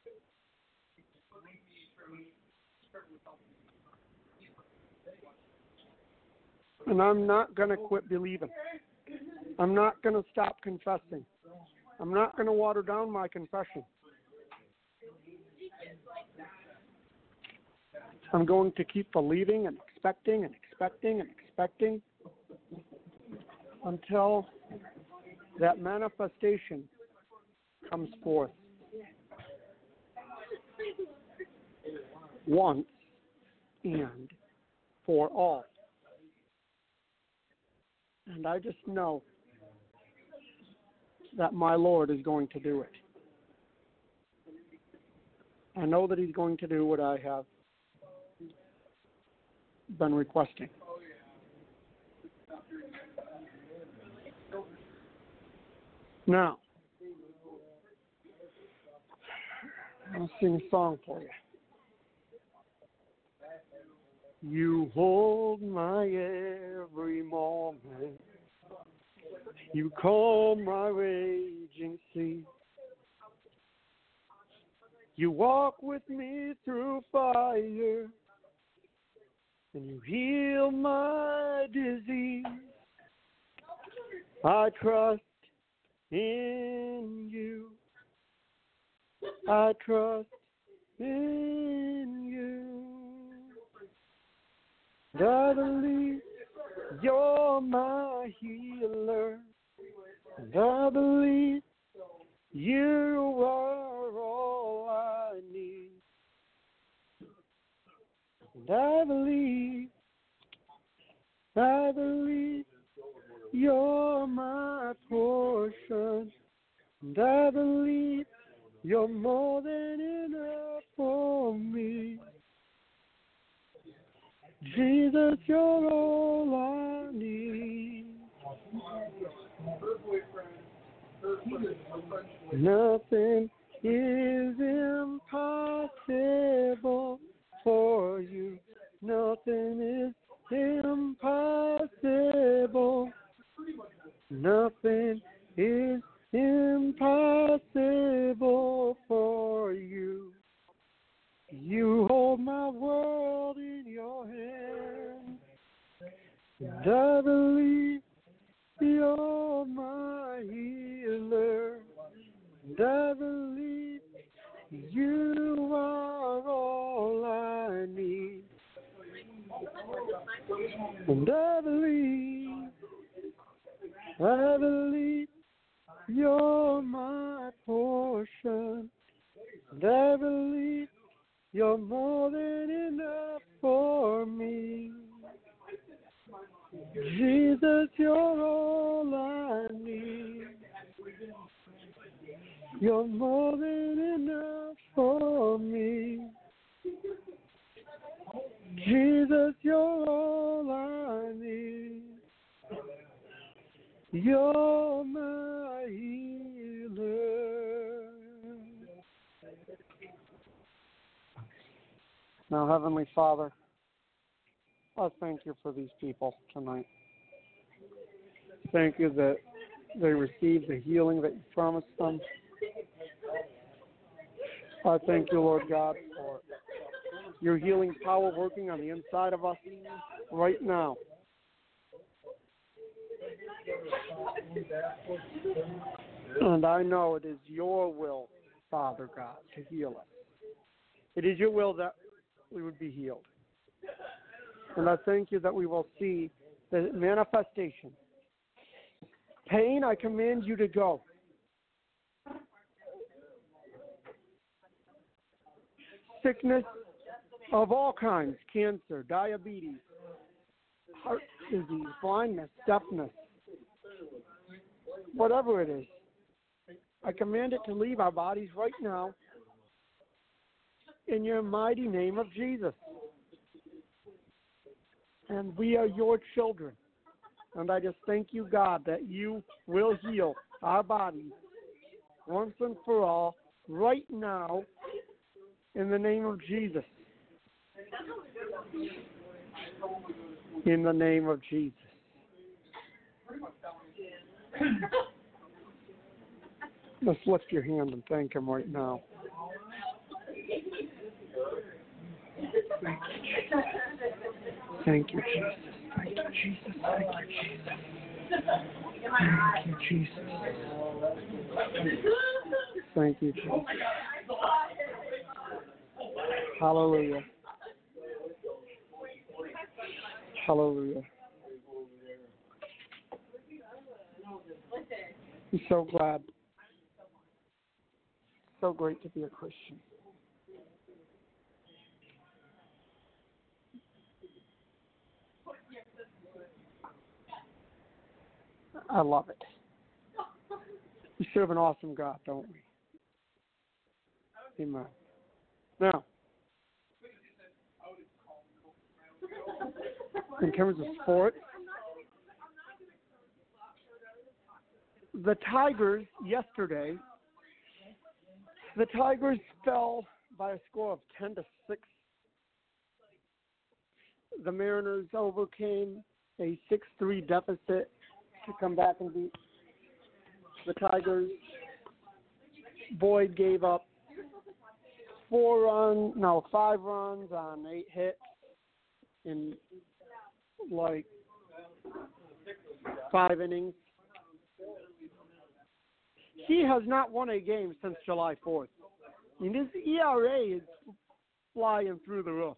And I'm not going to quit believing. I'm not going to stop confessing. I'm not going to water down my confession. I'm going to keep believing and expecting and expecting and expecting until that manifestation comes forth once and for all. And I just know that my Lord is going to do it. I know that he's going to do what I have been requesting. Now, I'll sing a song for you. You hold my every moment. You calm my raging sea. You walk with me through fire, and you heal my disease. I trust in you. I trust in you. And I believe you're my healer. And I believe you are all I need. And I believe, I believe you're my portion. And I believe you're more than enough for me. Jesus, you're all I need. Nothing is impossible for you. Nothing is impossible. Nothing is impossible for you. You hold my world in your hands. And I believe you're my healer. And I believe you are all I need. And I believe, I believe you're my portion. And I believe you're more than enough for me. Jesus, you're all I need. You're more than enough for me. Jesus, you're all I need. You're my healer. Now, Heavenly Father, I thank you for these people tonight. Thank you that they received the healing that you promised them. I thank you, Lord God, for your healing power working on the inside of us right now. And I know it is your will, Father God, to heal us. It is your will that we would be healed. And I thank you that we will see the manifestation. Pain, I command you to go. Sickness of all kinds, cancer, diabetes, heart disease, blindness, deafness, whatever it is, I command it to leave our bodies right now in your mighty name of Jesus. And we are your children. And I just thank you, God, that you will heal our bodies once and for all right now in the name of Jesus. In the name of Jesus. Let's lift your hand and thank him right now. Thank you, Jesus. Thank you, Jesus. Thank you, Jesus. Thank you, Jesus. Thank you, Jesus. Hallelujah. Hallelujah. I'm so glad. So great to be a Christian. I love it. We serve an awesome God, don't we? Amen. Now, in terms of sports, the Tigers yesterday, the Tigers fell by a score of ten to six. The Mariners overcame a six three deficit to come back and beat the Tigers. Boyd gave up four runs, no, five runs on eight hits in like five innings. He has not won a game since July fourth. I mean, his E R A is flying through the roof.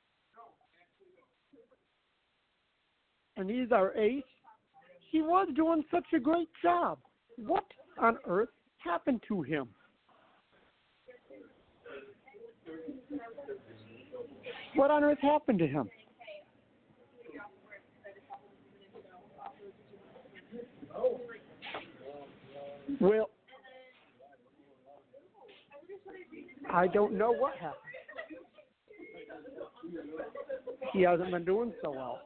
And he's our ace. He was doing such a great job. What on earth happened to him? What on earth happened to him? Well, I don't know what happened. He hasn't been doing so well.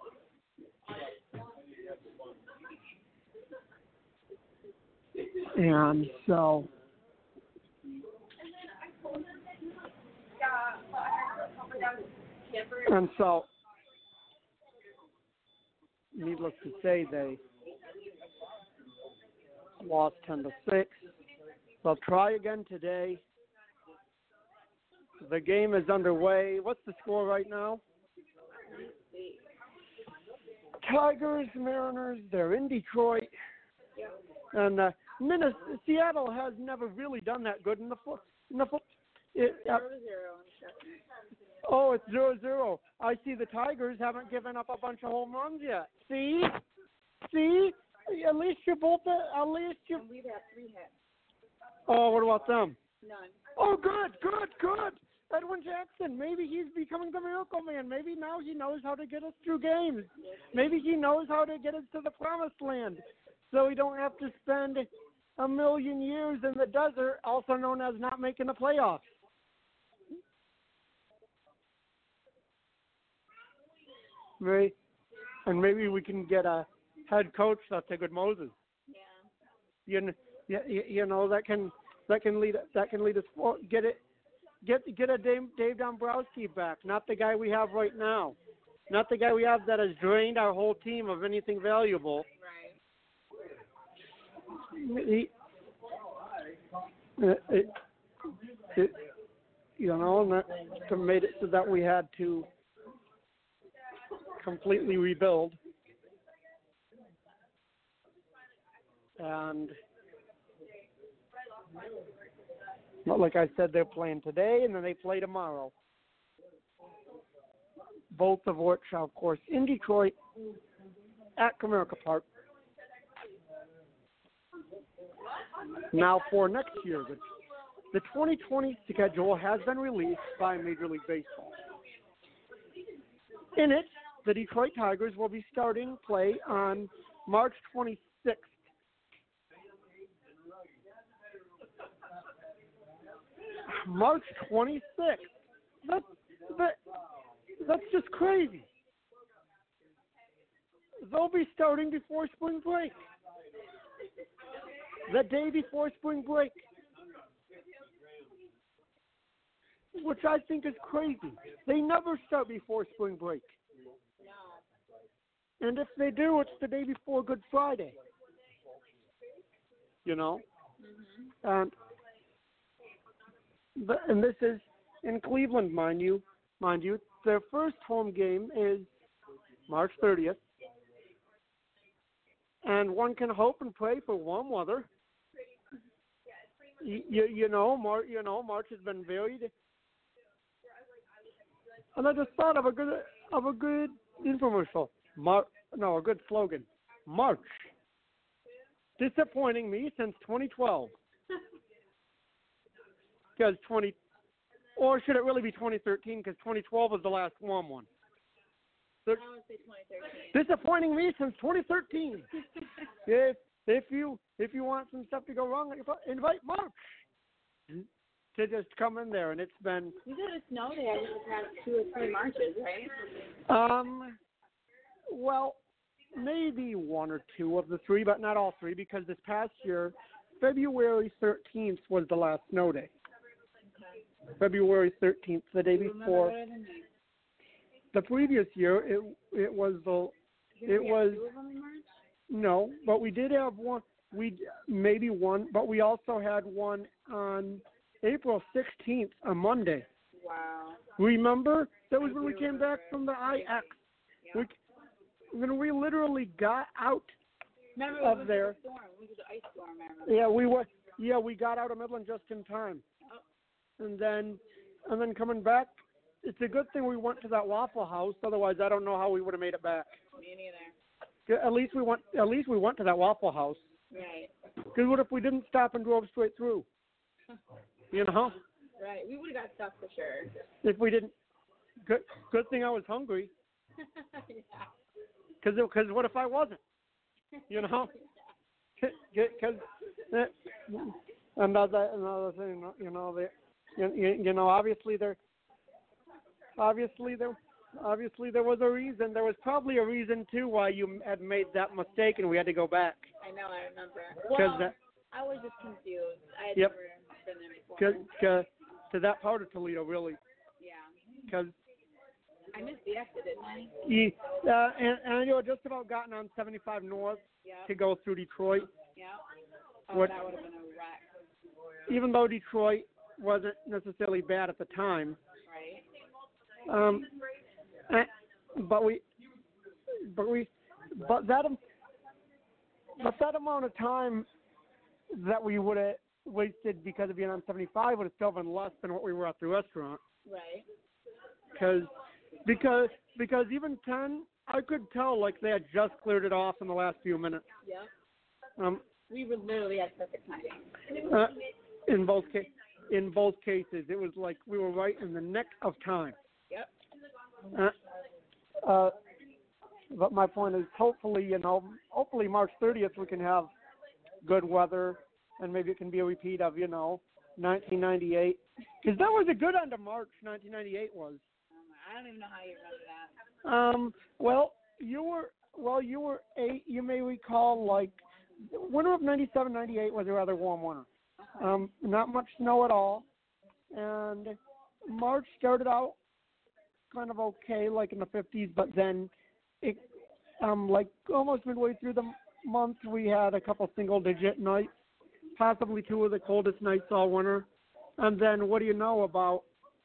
And so, and so, needless to say, they lost ten to six. They'll try again today. The game is underway. What's the score right now? Tigers, Mariners, they're in Detroit. And uh, Minnesota, Seattle has never really done that good in the foot. In the foot. It, uh, Zero zero. oh, it's zero zero. I see the Tigers haven't given up a bunch of home runs yet. See, see, at least you're both. At least you. And we've had three hits. Oh, what about them? None. Oh, good, good, good. Edwin Jackson, maybe he's becoming the miracle man. Maybe now he knows how to get us through games. Maybe he knows how to get us to the promised land, so we don't have to spend a million years in the desert, also known as not making the playoffs. Maybe, and maybe we can get a head coach that's a good Moses. Yeah. You know, you, you know that can that can lead that can lead us for, get it get get a Dave, Dave Dombrowski back, not the guy we have right now, not the guy we have that has drained our whole team of anything valuable. Right. He, it, it, it, you know, and that made it so that we had to completely rebuild. And like I said, they're playing today and then they play tomorrow. Both of which are, of course, in Detroit at Comerica Park. Now for next year, the, the twenty twenty schedule has been released by Major League Baseball. In it, the Detroit Tigers will be starting play on March twenty-sixth. March twenty-sixth. That, that, that's just crazy. They'll be starting before spring break. The day before spring break. Which I think is crazy. They never start before spring break. And if they do, it's the day before Good Friday. You know? Mm-hmm. And the, and this is in Cleveland, mind you. Mind you, their first home game is March thirtieth. And one can hope and pray for warm weather. You, you, you know, Mar, you know, March has been varied. And I just thought of a good of a good infomercial. Mar, no, a good slogan. March. Disappointing me since twenty twelve. Because twenty, or should it really be twenty thirteen? Because twenty twelve was the last warm one. So, I would say twenty thirteen. Disappointing me since twenty thirteen. if if you if you want some stuff to go wrong, invite March to just come in there, and it's been. We've had a snow day over the past two or three Marches, right? Um. Well, maybe one or two of the three, but not all three, because this past year, February thirteenth was the last snow day. Okay. February thirteenth, the day before. The previous year, it it was the it was two of them in March? No, but we did have one. We maybe one, but we also had one on April sixteenth, a Monday. Wow. Remember? That was when we came back from the I X. Yeah. We, when we literally got out remember, of there. The storm. We did the ice storm, I remember. Yeah, we were. Yeah, we got out of Midland just in time. Oh. And then, and then coming back. It's a good thing we went to that Waffle House. Otherwise, I don't know how we would have made it back. Me neither. At least we went. At least we went to that Waffle House. Right. Because what if we didn't stop and drove straight through? You know. Right. We would have got stuck for sure. If we didn't. Good. Good thing I was hungry. Because yeah. because what if I wasn't? You know. Because It, another another thing, you know, they, you, you, you know, obviously there, obviously there, obviously there was a reason. There was probably a reason too why you had made that mistake, and we had to go back. I know, I remember. Because Well, that, I was just confused. I had Yep. never been there before. cause, cause, to that part of Toledo, really, Yeah. because I missed the exit, didn't I? you, uh, and, and you had just about gotten on seventy-five North Yeah. to go through Detroit. Yeah. Oh, What- that would have been a wreck. Even though Detroit wasn't necessarily bad at the time, Right? um, eh, but we, but we, but that, but that amount of time that we would have wasted because of being on seventy-five would have still been less than what we were at the restaurant. Right. Because, because, because even ten, I could tell like they had just cleared it off in the last few minutes. Yeah. Um, We were literally at perfect timing. uh, in both ca- in both cases, it was like we were right in the neck of time. Yep. Uh, uh, but my point is, hopefully, you know, hopefully March thirtieth we can have good weather, and maybe it can be a repeat of, you know, nineteen ninety-eight. Because that was a good end of March. nineteen ninety-eight was. Um, I don't even know how you remember that. Um. Well, you were. Well, you were eight. You may recall, like, winter of ninety-seven, ninety-eight was a rather warm winter. Um, not much snow at all, and March started out kind of okay, like in the fifties, but then it, um, like almost midway through the month, we had a couple single-digit nights, possibly two of the coldest nights all winter, and then what do you know? About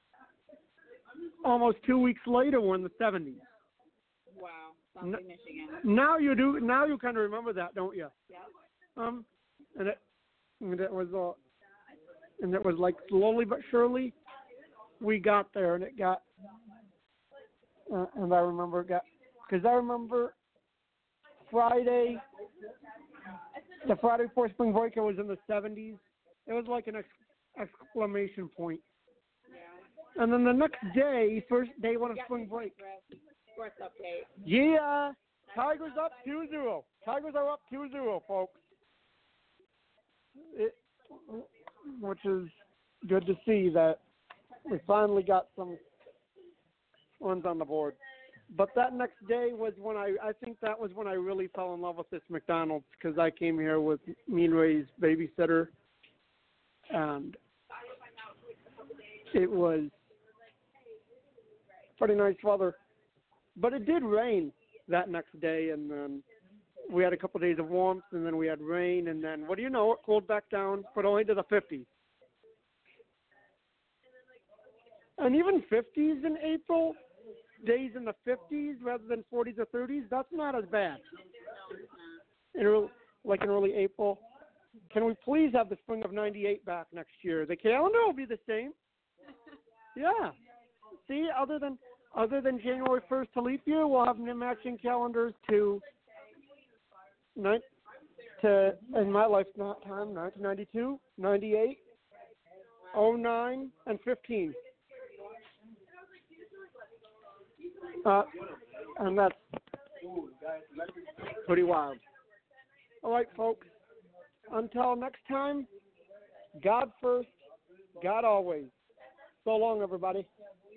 almost two weeks later, we're in the seventies. Wow. Sounds like Michigan. Now you do. Now you kind of remember that, don't you? Yep. Um, and it, and it was, uh, and it was like slowly but surely, we got there, and it got, uh, and I remember it got, because I remember Friday, the Friday before spring break, it was in the seventies. It was like an ex- exclamation point. Yeah. And then the next day, first day one of Yeah. spring break, Sports update. yeah, Tigers up two zero. Tigers are up two zero, folks. It, which is good to see that we finally got some runs on the board. But that next day was when I, I think that was when I really fell in love with this McDonald's, because I came here with me and Ray's babysitter, and it was pretty nice weather. But it did rain that next day, and then we had a couple of days of warmth, and then we had rain, and then, what do you know, it cooled back down, but only to the fifties. And even fifties in April, days in the fifties rather than forties or thirties, that's not as bad. In early, like in early April. Can we please have the spring of ninety-eight back next year? The calendar will be the same. Yeah. See, other than other than January first to leap year, we'll have matching calendars to nine, to in my lifetime, nineteen ninety-two, ninety-eight, oh nine, and fifteen. Uh, and that's pretty wild. All right, folks. Until next time, God first, God always. So long, everybody.